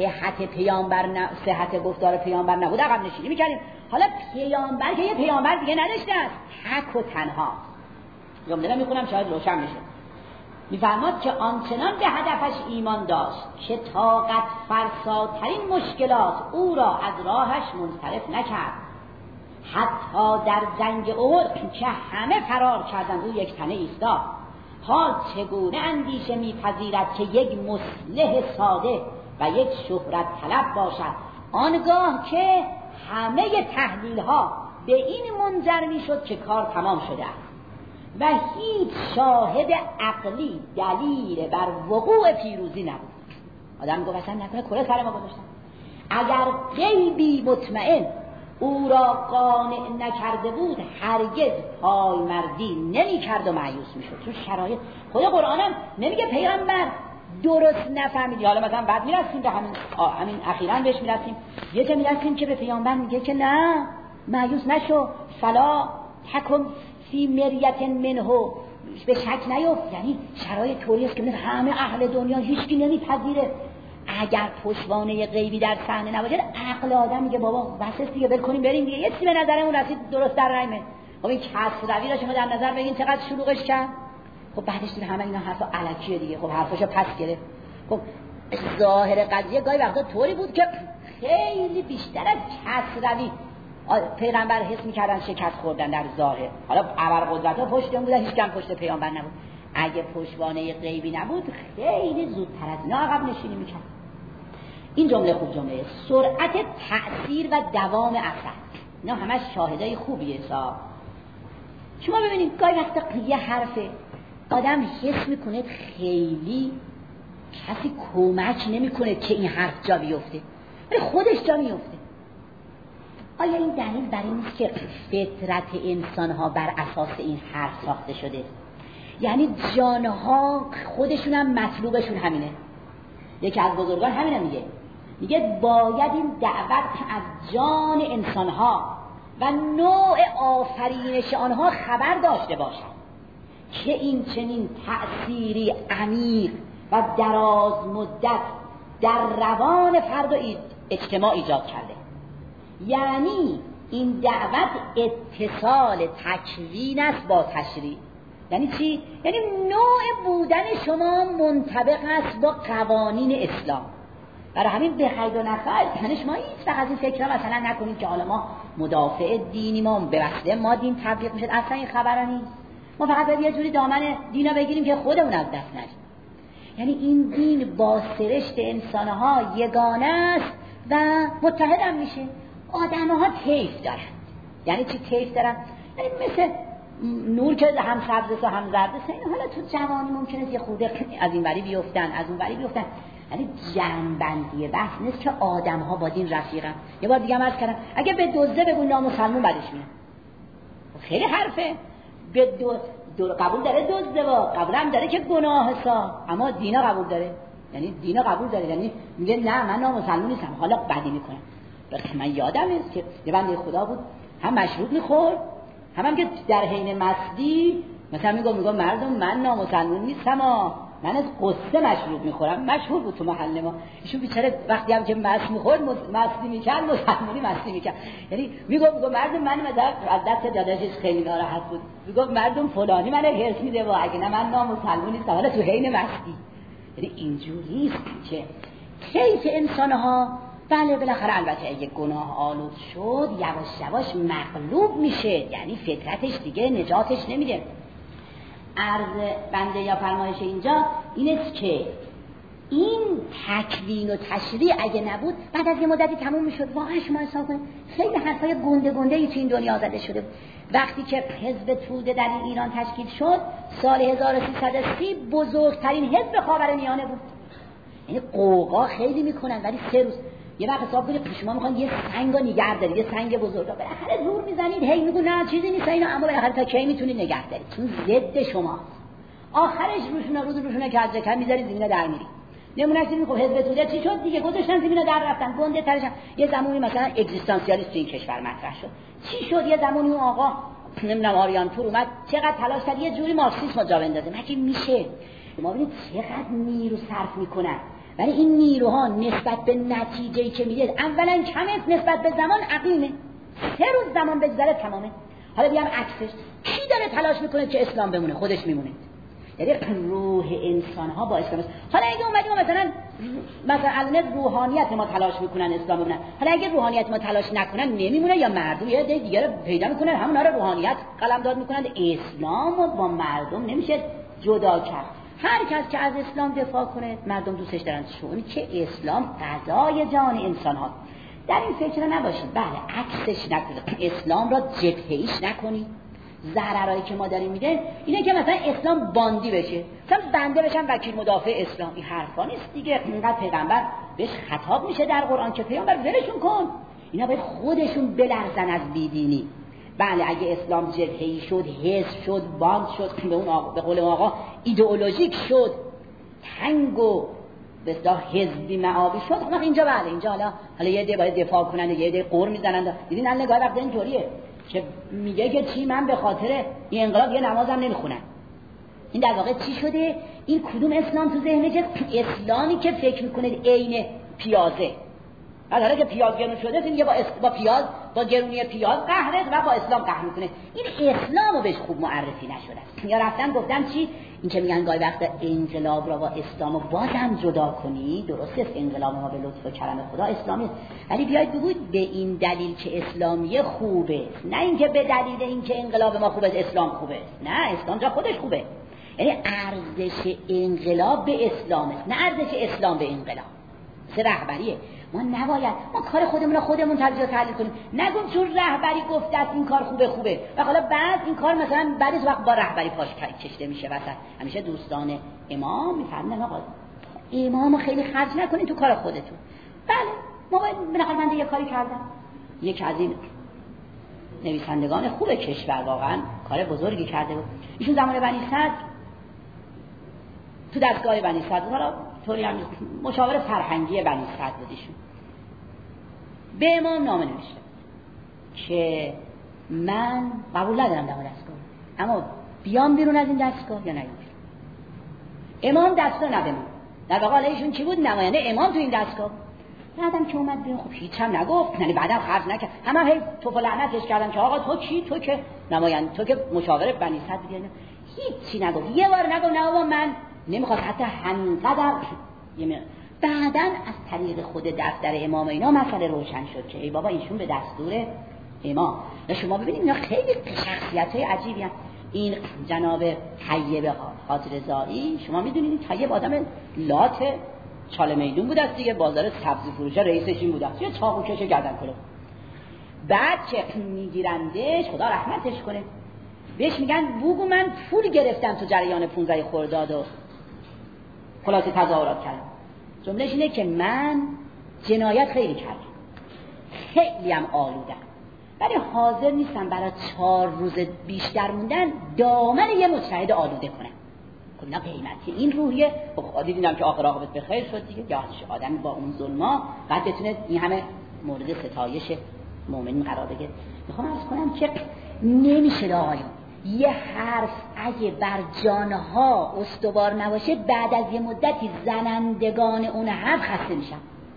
صحت گفتار پیامبر نبود عقب نشینی میکردیم. حالا پیامبر که یه پیامبر دیگه نداشته است، تک و تنها. جمله میخونم شاید روشن بشه. میفرماد که آنچنان به هدفش ایمان داشت که طاقت فرساترین مشکلات او را از راهش منصرف نکرد. حتی در جنگ احد که همه فرار کردند او یک تنه ایستاد. حال چگونه اندیشه میپذیرد که یک مصلح ساده و یک شهرت طلب باشد، آنگاه که همه تحلیل ها به این منجر میشد که کار تمام شده است و هیچ شاهد عقلی دلیل بر وقوع پیروزی نبود. آدم گفت اصلا نکنه کره سر ما گذاشتن. اگر قلبی مطمئن او را قانع نکرده بود هرگز پایمردی نمی کرد و مایوس می شد. تو شرایط خود قرآنم نمیگه پیغمبر درست نفهمیدی. حالا مثلا بعد میرسیم به همین اخیراً بهش میرسیم، یه جا میرسیم که به پیغمبر میگه که نه مایوس نشو، فلا تکن فی مریت منه، به شک نیفت. یعنی شرایط طوری است که همه اهل دنیا هیچکی نمیپذیره. اگر پشتوانه غیبی در صحنه نباشه عقل آدم میگه بابا بس دیگه ول کنیم بریم دیگه، یه چیزی به نظرمون رسید درست در رایمه. خب این کسروی را شما در نظر بگین چقدر شلوغش کرد. خب بعدش دیگه همه اینا حرفا الکیه دیگه، خب حرفاشو پس گرفت. خب ظاهر قضیه گاهی وقتا طوری بود که خیلی بیشتر از کسروی پیغمبر حس میکردن شکست خوردن در ظاهر. حالا ابرقدرت‌ها پشت اون بودن، هیچ کم پشت پیامبر نبود. اگه پشتوانه غیبی نبود خیلی زودتر از اینا عقب نشینی میکرد. این جمله خوب جمله سرعت تأثیر و دوام اثر، اینا همش شاهدای خوبیه. شما ببینید گاهی وقتا یه حرف آدم حس میکنه خیلی کسی کمک نمیکنه که این حرف جا بیفته، ولی خودش جا میفته. آیا این دلیل بر این نیست که فطرت انسانها بر اساس این حرف ساخته شده؟ یعنی جانها خودشون هم مطلوبشون همینه. یکی از بزرگان همینه میگه باید این دعوت از جان انسانها و نوع آفرینش آنها خبر داشته باشد که این چنین تأثیری عمیق و دراز مدت در روان فرد و اجتماع ایجاد کرده. یعنی این دعوت اتصال تکوین است با تشریع. یعنی چی؟ یعنی نوع بودن شما منطبق است با قوانین اسلام. برای همین به خیر و نخیر تنش ما هیچ وقت از این فکر مثلا نکنید که حالا ما مدافع دینی ما به وسیله ما دین تبلیغ میشه، اصلا این خبرا نیست. ما فقط باید یه جوری دامن دینا بگیریم که خودمون از دست ندیم. یعنی این دین با سرشت انسانها یگانه است و متحد هم میشه. آدم‌ها طیف دارن. یعنی چی طیف دارن؟ یعنی مثل نور که هم سبز و هم زرد است. حالا تو جوانی ممکنه یه خورده از این وری بیفتن، از اون وری بیفتن. یعنی جنبندی بحث نیست که آدم‌ها با دین رفیقن. یه بار دیگه عرض کردم اگه به دزده بگو نامسلمون بعدش میاد. خیلی حرفه. به قبول داره دزده و قبول هم داره که گناه سا، اما دینا قبول داره. یعنی دینا قبول داره، یعنی میگه نه من نامسلمون نیستم، حالا بدی میکنم. من یادمه که یه بنده خدا بود هم مشروب میخورد هم که در حین مستی مثلا میگم مردم من نامسلمون نیستم، من از قصه مشروب میخورم. مشهور بود تو محل ما. ایشون بیچاره وقتی هم که مست میخورد مستی میکرد، مسلمانی مستی میکرد. یعنی میگم مردم من مثلا از دست داداشش خیلی ناراحت بود، میگم مردم فلانی من هرس میده و اگه نه من نامسلمون نیستم، حالا تو حین مستی. یعنی اینجوری است که کیف انسانها بله بالاخره البته اگه گناه آلود شد یواش یواش مغلوب میشه، یعنی فطرتش دیگه نجاتش نمیده. عرض بنده یا فرمایش اینجا این است که این تکوین و تشریع اگه نبود بعد از یه مدتی تموم میشد. واقعا شما حساب کنید خیلی حرفای گنده گنده تو این دنیا زده شده. وقتی که حزب توده در ایران تشکیل شد سال 1330 بزرگترین حزب خاورمیانه بود. یعنی قوقا خیلی میکنن ولی 3 روز یه وقت حساب کنید شما میخوان یه سنگو نگه دارید، یه سنگ بزرگا بالاخره زور میزنید هی میگن نه چیزی نیست اینا، اما بالاخره تا کی میتونید نگه دارید؟ چون ضد شما آخرش روشونه که از ذکر میذارید زمینه در میری. نمونهش این خب حزب توده چی شد دیگه؟ گذاشتن زمینه در رفتن گنده ترش. یه زمانی مثلا اگزیستانسیالیسم تو این کشور مطرح شد. چی شد؟ یه زمانی اون آقا نمیدونم آریان پور اومد چقدر تلاش کرد یه جوری مارکسیسم جا بندازه. مگه میشه؟ ما ببینید چقدر نیرو صرف میکنن، ولی این نیروها نسبت به نتیجه‌ای که میده اولا کمه، نسبت به زمان عقیمه. 3 روز زمان بگذره تمامه. حالا بیام عکسش کی داره تلاش میکنه که اسلام بمونه؟ خودش میمونه. یعنی روح انسان‌ها با اسلام است. حالا اگه اومدیم مثلا الان روحانیت ما تلاش میکنن اسلام بمونه، حالا اگه روحانیت ما تلاش نکنن نمیمونه یا مردم یه دیگه رو پیدا میکنن همون رو روحانیت قلمداد میکنن. اسلام رو با مردم نمیشه جدا کرد. هر کس که از اسلام دفاع کنه مردم دوستش دارن، چون که اسلام غذای جان انسان ها. در این فکر نباشید. بله عکسش نکنید، اسلام را جبهه‌ایش نکنید. ضررایی که ما داریم میده اینه که مثلا اسلام باندی بشه، مثلا بنده بشن وکیل مدافع اسلام. این حرفا نیست دیگه. اینقدر پیغمبر بهش خطاب میشه در قرآن که پیامبر ولشون کن، اینا باید خودشون بلرزن از بیدینی. بله اگه اسلام جبهه‌ای شد، حزب شد، باند شد، به قول آقا ایدئولوژیک شد، تنگ و به اصطلاح حزبی معابی شد، اون اینجا بله اینجا حالا یه عده باید دفاع کنن، یه عده قور میزنن. دیدین الان نگاه وقت اینطوریه که میگه که چی من به خاطر این انقلاب یه نمازم نمیخونم. این در واقع چی شده؟ این کدوم اسلام تو ذهنه؟ اسلامی که فکر میکنه عین پیازه. حالا که پیاز گرون شده این میگه با پیاز با گرونی پیاز قهره و با اسلام قهر میکنه. این اسلامو بهش خوب معرفی نشده. یا رفتن گفتن چی؟ این که میگن گاهی وقت انقلاب را با اسلامو بازم جدا کنی. درست است انقلاب ما به لطف و کرم خدا اسلامی است، ولی بیاید بگوید به این دلیل که اسلامی خوبه، نه اینکه به دلیل اینکه انقلاب ما خوبه اسلام خوبه. نه اسلام جا خودش خوبه. یعنی ارزش انقلاب به اسلام است، نه ارزش اسلام به انقلاب. سه رهبریه. ما نباید ما کار خودمون رو خودمون تجزیه و تحلیل کنیم. نگم چون رهبری گفته است این کار خوبه و حالا بعد این کار مثلا بعد از وقت با رهبری پاش کشته میشه وسط. همیشه دوستان امام میفرمایند آقا امامو خیلی خرج نکنید تو کار خودتون. بله ما بالاخره من یه کاری کردم. یک از این نویسندگان خوب کشور واقعا کار بزرگی کرده بود. ایشون زمان بنی صدر تو دستگاه بنی صدر حالا طوری هم مشاور فرهنگی بنی صدر بود. ایشون به امام نامه نوشته که من قبول ندارم در دستگاه، اما بیام بیرون از این دستگاه یا نیام. امام دستور نده من. در واقع ایشون چی بود؟ نماینده امام تو این دستگاه. بعدم که اومد بیرون خب هیچ هم نگفت، یعنی بعدم خرج نکرد. همه هی توف و لعنتش کردن که آقا تو چی؟ تو که نماینده، تو که مشاور بنی صدر بودی. هیچی نگفت، یه بار نگفت نه بابا من نمیخواد، حتی همینقدر بعداً از طریق خود دفتر امام اینا مسئله روشن شد که ای بابا ایشون به دستور امام. و شما ببینید اینا خیلی شخصیت‌های عجیبی هستند. این جناب طیب حاج رضایی، شما میدونید طیب آدم لات چاله میدون بود است دیگه، بازار سبزی فروش رئیسش این بود است، یه چاقوکش گردن کلفت. بعد که میگیرندش خدا رحمتش کنه بهش میگن بگو من پول گرفتم تو جریان 15 خرداد و خلاصه تظاهرات کردم. جملهش اینه که من جنایت خیلی کردم، خیلی هم آلودم، ولی حاضر نیستم برای 4 روز بیشتر موندن دامن یه مجتهد آلوده کنم. خب اینا قیمتی این روحیه. خب دیدم که آخر عاقبت بخیر شد دیگه، یادش آدمی با اون ظلما بعد بتونه این همه مورد ستایش مؤمنین قرار بگیره. میخوام عرض کنم که نمیشه آقایون یه حرف اگه بر جانها استوار نباشه بعد از یه مدتی زنندگان اون حرف خسته میشن.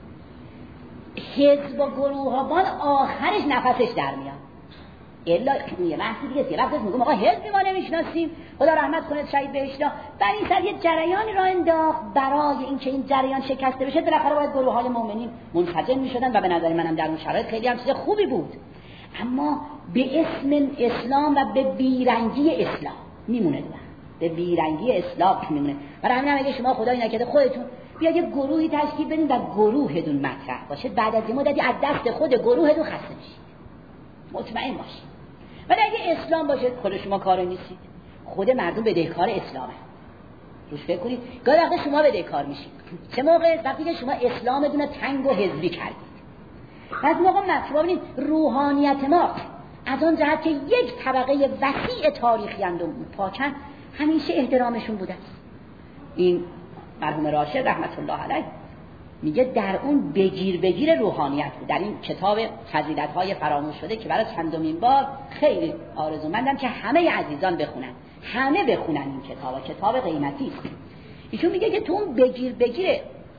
حزب و گروهبان آخرش نفسش در میاد. الا یه بحثی دیگه است. وقتی میگم آقا حزب ما نمیشناسیم، خدا رحمت کنه شهید بهشتا، در این سر یه جریانی را انداخت برای اینکه این جریان شکسته بشه. بالاخره باید گروه‌های مؤمنین منسجم میشدن و به نظر منم در اون شرایط خیلی هم چیز خوبی بود. اما به اسم اسلام و به بیرنگی اسلام میمونه، به بیرنگی اسلام میمونه. برای همین اگه شما خدای نکرده خودتون بیاید یه گروهی تشکیل بدین و گروهتون مطرح باشه، بعد از این مدتی از دست خود گروهتون خسته میشید، مطمئن باشید. ولی اگه اسلام باشه خود شما کار نیستید، خود مردم بدهکار اسلامه. روش فکر کنید، گاهی وقتا شما بدهکار میشید. چه موقع؟ وقتی که شما اسلامتون تنگ و حزبی کردید. از موقع شما ببینید روحانیت ما از اون جهت که یک طبقه وسیع تاریخی اند و پاکن همیشه احترامشون بوده. این مرحوم راشد رحمت الله علیه میگه در اون بگیر روحانیت بود. در این کتاب فضیلت‌های فراموش شده که برای چندمین بار خیلی آرزومندم که همه عزیزان بخونن، همه بخونن این کتاب قیمتی است. ایشون میگه که تو اون بگیر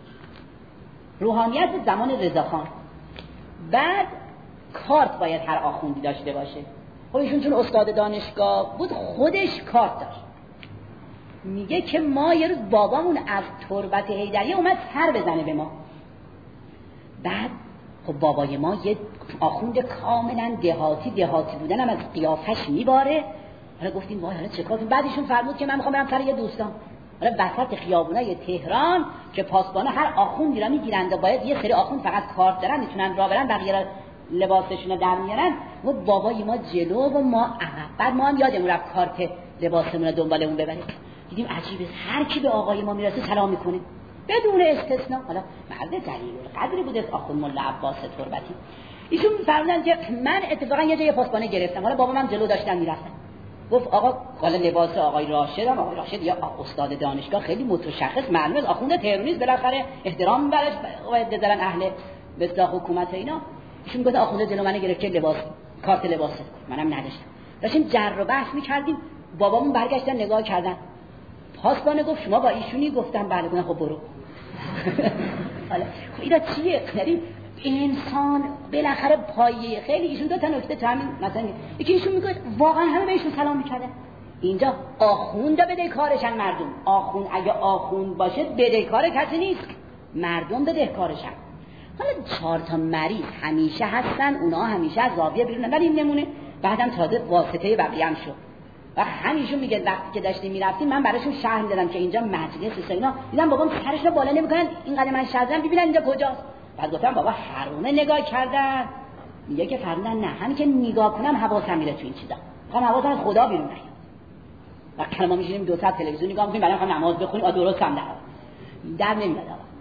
روحانیت زمان رضاخان، بعد کارت باید هر آخوندی داشته باشه. خب ایشون چون استاد دانشگاه بود خودش کارت داشت. میگه که ما یه روز بابامون از تربت حیدریه اومد سر بزنه به ما. بعد خب بابای ما یه آخوند کاملا دهاتی بودن هم از قیافش میباره. حالا گفتیم وای حالا چه کار کنیم؟ بعد ایشون فرمود که من میخوام برم سر یه دوستان. حالا وسط خیابونای تهران که پاسبانا هر آخوندی را میگیرند و باید یه سری آخوند فقط کارت دارن میتونن راه برن، بقیه لباسشون رو در میارن. و بابای ما جلو و ما عقب. بعد ما هم یادمون رفت کارت لباسمون رو دنبالمون ببریم. دیدیم عجیبه، هر کی به آقای ما میرسه سلام میکنه بدون استثناء. حالا مرد دلیل قدری بوده آخوند ملا عباس تربتی. ایشون فرمودن که من اتفاقا یه جای پاسبانه گرفتم، حالا بابا من جلو داشتن میرفتن. گفت آقا حالا لباس آقای راشد هم، آقای راشد یا استاد دانشگاه خیلی متشخص معلومه آخوند تهرانیست، بالاخره احترام برش باید بذارن اهل به حکومت اینا. ایشون گفت آخوند جلو من گرفت که لباس کارت لباس منم نداشتم. داشتیم جر و بحث می‌کردیم، بابامون برگشتن نگاه کردن. پاسبان گفت شما با ایشونی؟ گفتم بله. گفتن خب برو. حالا خب اینا چیه؟ یعنی انسان بالاخره پایه. خیلی ایشون دو تا نکته همین مثلا یکی ایشون میگه واقعا همه به ایشون سلام میکردن. اینجا آخوند بدهکارشن مردم. آخوند اگه آخوند باشه بدهکار کسی نیست، مردم بدهکارشن. حالا 4 تا مریض همیشه هستن، اونا همیشه از زاویه بیرونن، ولی این نمونه. بعدم تازه واسطه بقیه هم شد. و همیشون میگه وقتی که داشتیم میرفتیم من براشون شرح میدادم که اینجا مجلس اینا. دیدم بابام سرشون بالا نمیکنن، اینقدر من شرح دادم ببینن اینجا کجاست. بعد گفتم بابا حرومه نگاه کردن. میگه که فرمودن نه، همین که نگاه کنم حواسم میره تو این چیزا، میخوام حواسم از خدا بیرون نیاد. وقتی ما میشینیم 2 ساعت تلویزیون نگاه میکنیم، بعدم نماز بخونیم درست هم در نمیاد.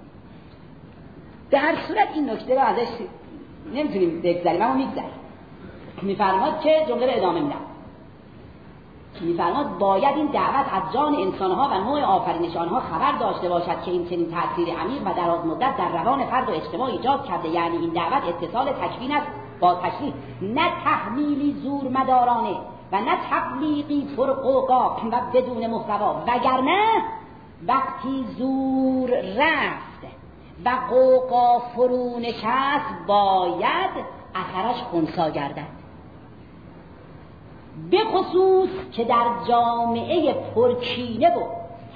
به هر صورت این نکته رو ازش نمیتونیم بگذریم، اما میگذریم. میفرماد که جمله رو ادامه میدم. میفرماد باید این دعوت از جان انسانها و نوع آفرینش آنها خبر داشته باشد که این چنین تأثیر عمیق و دراز مدت در روان فرد و اجتماع ایجاد کرده. یعنی این دعوت اتصال تکوین است با تشریح، نه تحمیلی زور مدارانه و نه تبلیغی پرقوقا و بدون محتوا. وگرنه وقتی زور رفت و قوقا فرو نشست باید اثرش خنثی گردد. به خصوص که در جامعه پرکینه و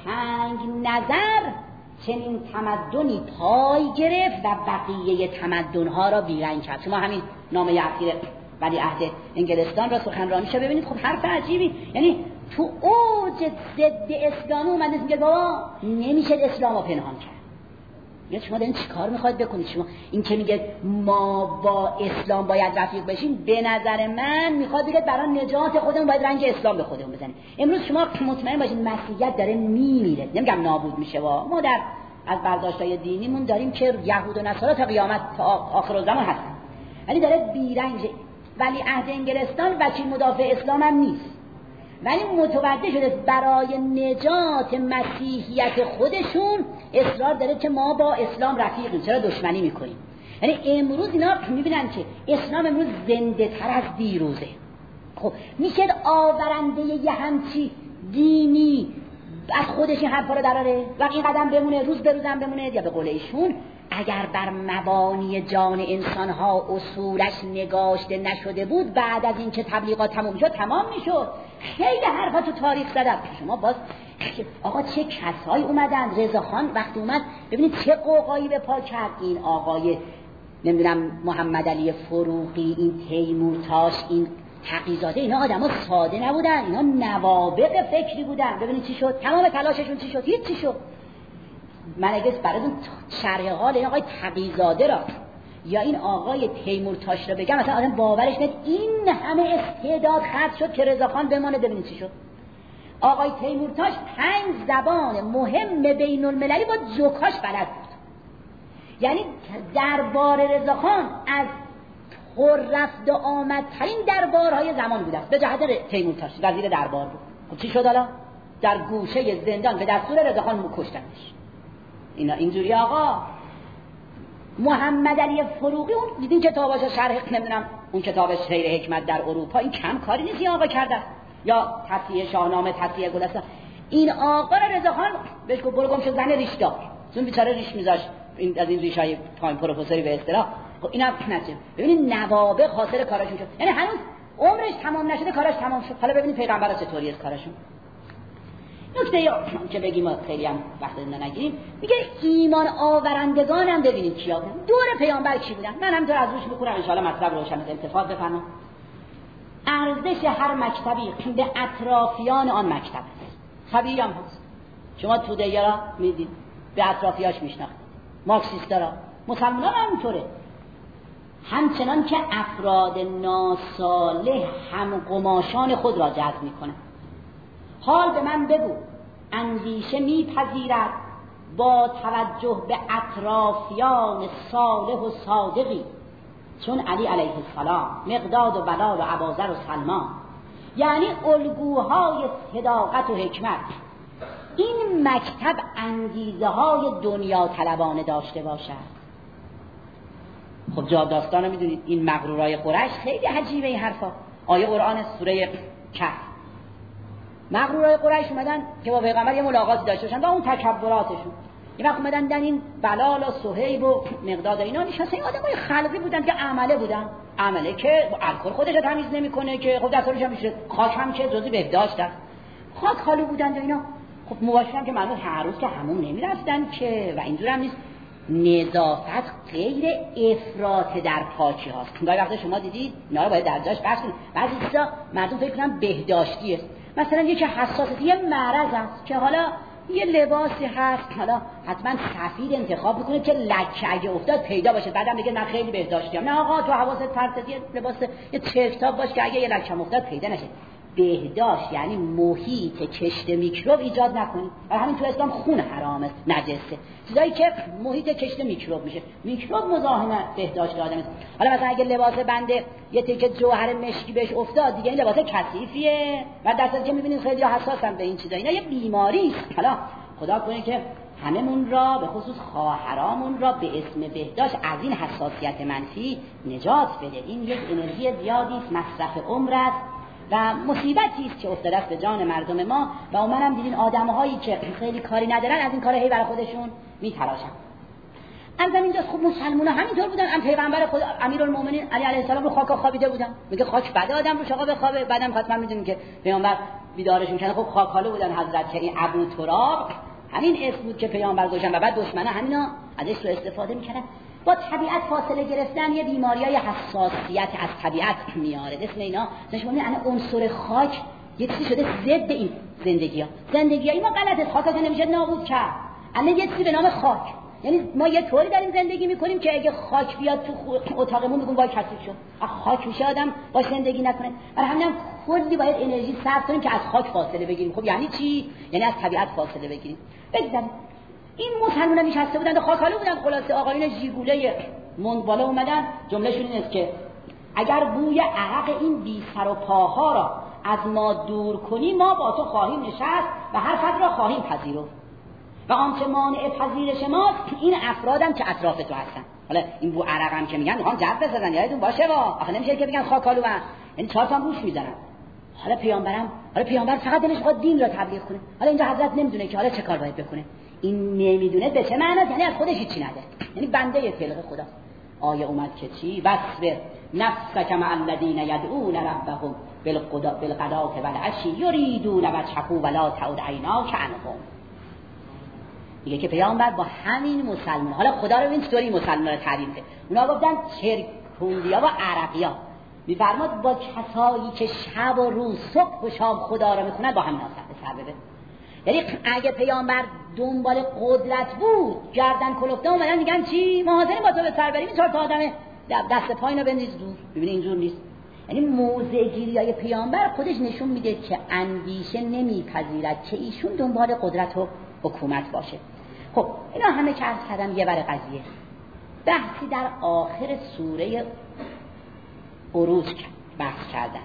تنگ نظر چنین تمدنی پای گرفت و بقیه تمدنها را بیرنگ کرد. شما همین نامه اخیر ولیعهد انگلستان را سخنرانیش رو ببینید، خب حرف عجیبی، یعنی تو اوج ضد اسلامی اومده میگه بابا نمیشه اسلام رو پنهان کرد. یا شما دارین چیکار میخواید بکنید؟ شما این که میگه ما با اسلام باید رفیق بشیم، به نظر من میخواد بگه برای نجات خودمون باید رنگ اسلام به خودمون بزنیم. امروز شما مطمئن باشید مسیحیت داره میمیره، نمیگم نابود میشه، ما در از برداشت‌های دینیمون داریم که یهود و نصارا تا قیامت تا آخر زمان هستن، ولی داره بیرنگ میشه. ولی عهد انگلستان وکیل مدافع اسلام هم نیست، ولی متوجه شده برای نجات مسیحیت خودشون اصرار داره که ما با اسلام رفیقیم، چرا دشمنی میکنیم. یعنی امروز اینا میبینن که اسلام امروز زنده تر از دیروزه. خب میشه آورنده یه همچی دینی از خودش این حرفا رو دراره و این قدم بمونه، روز به روزم بمونه؟ یا به قول ایشون اگر بر مبانی جان انسانها اصولش نگاشته نشده بود، بعد از این که تبلیغات تموم شد تمام میشد. خیلی حرفا تو تاریخ زدن. شما باز آقا چه کسایی اومدن، رضاخان وقتی اومد ببینید چه قوقایی به پا کرد. این آقای نمیدونم محمد علی فروغی، این تیمورتاش، این تقی‌زاده، اینا آدما ساده نبودن، اینا نوابغ فکری بودن. ببینید چی شد، تمام تلاششون چی شد؟ هیچ چی شد. من اگه براتون شرح حال این آقای تقی‌زاده را یا این آقای تیمورتاش را بگم، مثلا آدم باورش نمیاد این همه استعداد خرج شد که رضاخان بمانه. ببینید چی شد. آقای تیمورتاش 5 زبان مهم بین المللی با جوکاش بلد بود. یعنی دربار رضاخان از پر رفت و آمدترین دربارهای زمان بوده است به جهت تیمورتاش وزیر دربار بود. خب چی شد حالا؟ در گوشه زندان به دستور رضاخان کشتنش. اینا اینجوری. آقا محمد علی فروغی اون دیدین کتاباشو شرح نمیدونم اون کتابش سیر حکمت در اروپا، این کم کاری نیست این آقا کرده. یا تصحیح شاهنامه، تصحیح گلستان، این آقا را رضاخان بهش گفت برو گم شو زن ریش دار. چون بیچاره ریش میذاشت این از این ریشای پایین پروفسوری به اصطلاح. خب اینم نشه. ببینید نوابغ حاصل کاراشون شد. یعنی هنوز عمرش تمام نشده کاراش تمام شد. حالا ببینید پیغمبر چطوری از کاراشون. نکته که بگیم خیلی هم وقت نگیریم، میگه ایمان آورندگان هم ببینید کیا بودن. دور پیامبر کی بودن؟ من هم تو از روش میخورم ان شاء الله مطلب روشن التفات بفرمایید. ارزش هر مکتبی به اطرافیان آن مکتب است. طبیعی هم هست. شما توده را میدید به اطرافیاش میشناخت، مارکسیستا را، مسلمانان هم اینطوره. همچنان که افراد ناصالح هم قماشان خود را جذب میکنن. حال به من بگو اندیشه میپذیرد با توجه به اطرافیان صالح و صادقی چون علی علیه السلام، مقداد و بلال و ابوذر و سلمان، یعنی الگوهای صداقت و حکمت، این مکتب انگیزه های دنیا طلبانه داشته باشد. خب جا داستان رو میدونید، این مغرورای قریش خیلی عجیبه این حرفا. آیه قرآن سوره کهف، مغرورای قریش اومدن که با پیغمبر یه ملاقاتی داشته باشن با اون تکبراتشون. یه وقت اومدن دن این بلال و صهیب و مقداد اینا نشسته، این آدمای خلقی بودن که عمله بودن، عمله که الکل خودش رو تمیز نمیکنه که خب دستورش هم میشه، خاک هم که جزئی بهداشت است، خاک خالو بودن و اینا. خب مباشرن که مردم هر روز که حموم نمیرفتن که و اینجور هم نیست. نظافت غیر افراط در پاکی هاست. گاهی وقتا شما دیدید اینا رو باید در جاش بحث کنید. بعضی چیزا مردم فکر کنن بهداشتیه، مثلا یکی حساسیت یه مرض است که حالا یه لباسی هست، حالا حتما سفید انتخاب میکنه که لکه اگه افتاد پیدا باشه، بعدم بگه من خیلی بهداشتیم. نه آقا تو حواست پرت، یه لباس یه چرتاب باش که اگه یه لکه افتاد پیدا نشه. بهداشت یعنی محیط کشت میکروب ایجاد نکنید. و همین تو اسلام خون حرامه، نجسه، چیزایی که محیط کشت میکروب میشه. میکروب مزاحم بهداشت آدم است. حالا مثلا اگه لباس بنده یه تیکه جوهر مشکی بهش افتاد، دیگه این لباس کثیفیه و در صورتی که میبینید خیلی حساسن به این چیزا، اینا یه بیماری است. حالا خدا کنه که هممون را به خصوص خواهرامون را به اسم بهداشت از این حساسیت منفی نجات بده. این یک انرژی زیادی است، مصرف عمر است و مصیبتی است که افتاده است به جان مردم ما. و اونم دیدین آدم‌هایی که خیلی کاری ندارن از این کار هی برای خودشون میتراشن. از همینجاست. خب مسلمان‌ها همینطور بودن. پیغمبر خدا امیرالمومنین علی علیه السلام رو خاک خوابیده بودن. میگه خاک بده آدم روش آقا بخوابه. بعدم حتما میدونیم که پیامبر بیدارشون کنه. خب خاک‌حاله بودن حضرت. که این ابو تراب همین اسم بود که پیامبر گوشن و بعد دشمنا همینا ازش رو استفاده میکنن. با طبیعت فاصله گرفتن یه بیماریای حساسیت از طبیعت میاره. اسم اینا نشون میده عنصر خاک یه چیزی شده ضد این زندگی‌ها ما غلطه. خاک نمیشه نابود کرد. الان یه چیزی به نام خاک، یعنی ما یه طوری داریم زندگی میکنیم که اگه خاک بیاد تو اتاقمون میگم وای کثیف شد. خاک میشه آدم باش زندگی نکنه. برای همین هم کلی باید انرژی صرف کنیم که از خاک فاصله بگیریم. خب یعنی چی؟ یعنی از طبیعت فاصله بگیریم. بگذاریم این مسلمان‌ها نشسته بودن خاک‌حاله بودن. خلاصه آقایون ژیگوله مند بالا اومدن. جملهشون این است که اگر بوی عرق این بی سر و پاها را از ما دور کنی ما با تو خواهیم نشست و حرفت را خواهیم پذیرفت و آنچه مانع پذیرش ماست این افرادم که اطراف تو هستن. حالا این بو عرقم که میگن میخوان جب بزنن یادتون باشه آخه نمیشه که بگن خاکالو یعنی 4 تا روش میزنن. حالا پیامبر فقط دلش خود دین را تبلیغ کنه. حالا اینجا حضرت نمیدونه که حالا چه کار باید بکنه. این نمیدونه به چه معنی؟ یعنی از خودش هیچی نداره، یعنی بنده خلق خدا. آیه اومد که چی؟ واصبر نفسک مع الذین یدعون ربهم بالغداة والعشی یریدون وجهه ولا تعد عیناک عنهم. میگه که پیامبر با همین مسلمان، حالا خدا رو این طوری مسلمان رو تعریف کرد. اونا گفتن چرکوندیا و عربیا. میفرماد با کسایی که شب و روز صبح و شام خدا رو میخونن با همین سر بده. یعنی اگه پیامبر دنبال قدرت بود گردن کلفته اومدن میگن چی؟ ما حاضریم با تو به سر بریم. این 4 تا آدم دست پایینو بنداز دور. ببینید اینجور نیست. یعنی موضع گیریای پیامبر خودش نشون میده که اندیشه نمیپذیرد که ایشون دنبال قدرت و حکومت باشه. خب اینا همه که عرض کردم یه بر قضیه. بحثی در آخر سوره عروج بحث کردن.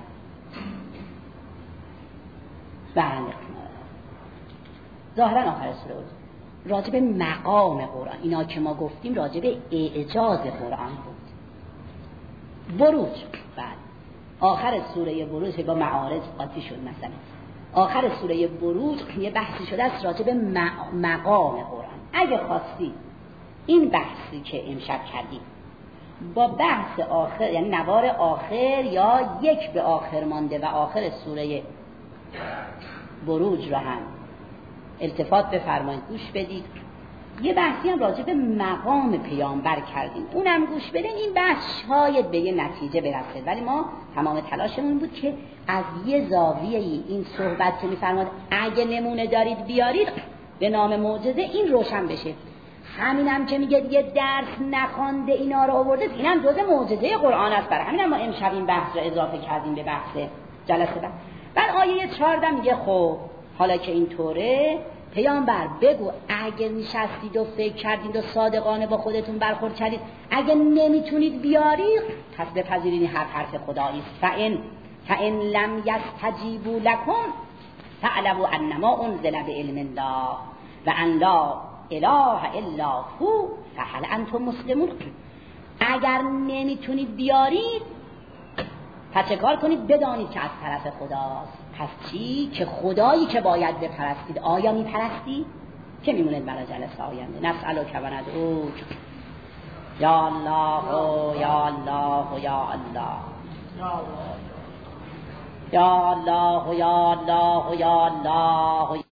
ظاهرا آخر سوره عروج راجع به مقام قرآن، اینا که ما گفتیم راجع به اعجاز قرآن بود. بروج بعد آخر سوره بروج با معارض قاطی شد. مثلا آخر سوره بروج یه بحثی شده است راجع به مقام قرآن. اگه خواستی این بحثی که امشب کردیم با بحث آخر، یعنی نوار آخر یا یک به آخر مانده و آخر سوره بروج رو هم التفات بفرمایید گوش بدید. یه بحثی هم راجع به مقام پیامبر کردیم، اونم گوش بدین. این بحث شاید به یه نتیجه برسه، ولی ما تمام تلاشمون بود که از یه زاویه این صحبت که میفرماد اگه نمونه دارید بیارید به نام معجزه این روشن بشه. همینم که میگه یه درس نخوانده اینا رو آورده، اینم جزء معجزه قرآن است. برای همینم ما امشب این بحث رو اضافه کردیم به بحث جلسه بعد آیه 14 میگه خب حالا که اینطوره پیامبر بگو اگه نشستید و فکر کردید و صادقانه با خودتون برخورد کردید اگه نمیتونید بیارید پس بپذیرید حرف خدایی است. فإن لم یستجیبوا لکم فاعلموا انما انزل بعلم الله و ان لا اله الا هو فهل انتم مسلمون. اگر نمیتونید بیارید پس چه کار کنید؟ بدانید که از طرف خداست. پس چی؟ که خدایی که باید بپرستید آیا میپرستید؟ که میموند برای جلسه آینده. نسألک و ندعوک یا الله یا الله یا الله یا الله یا الله یا الله.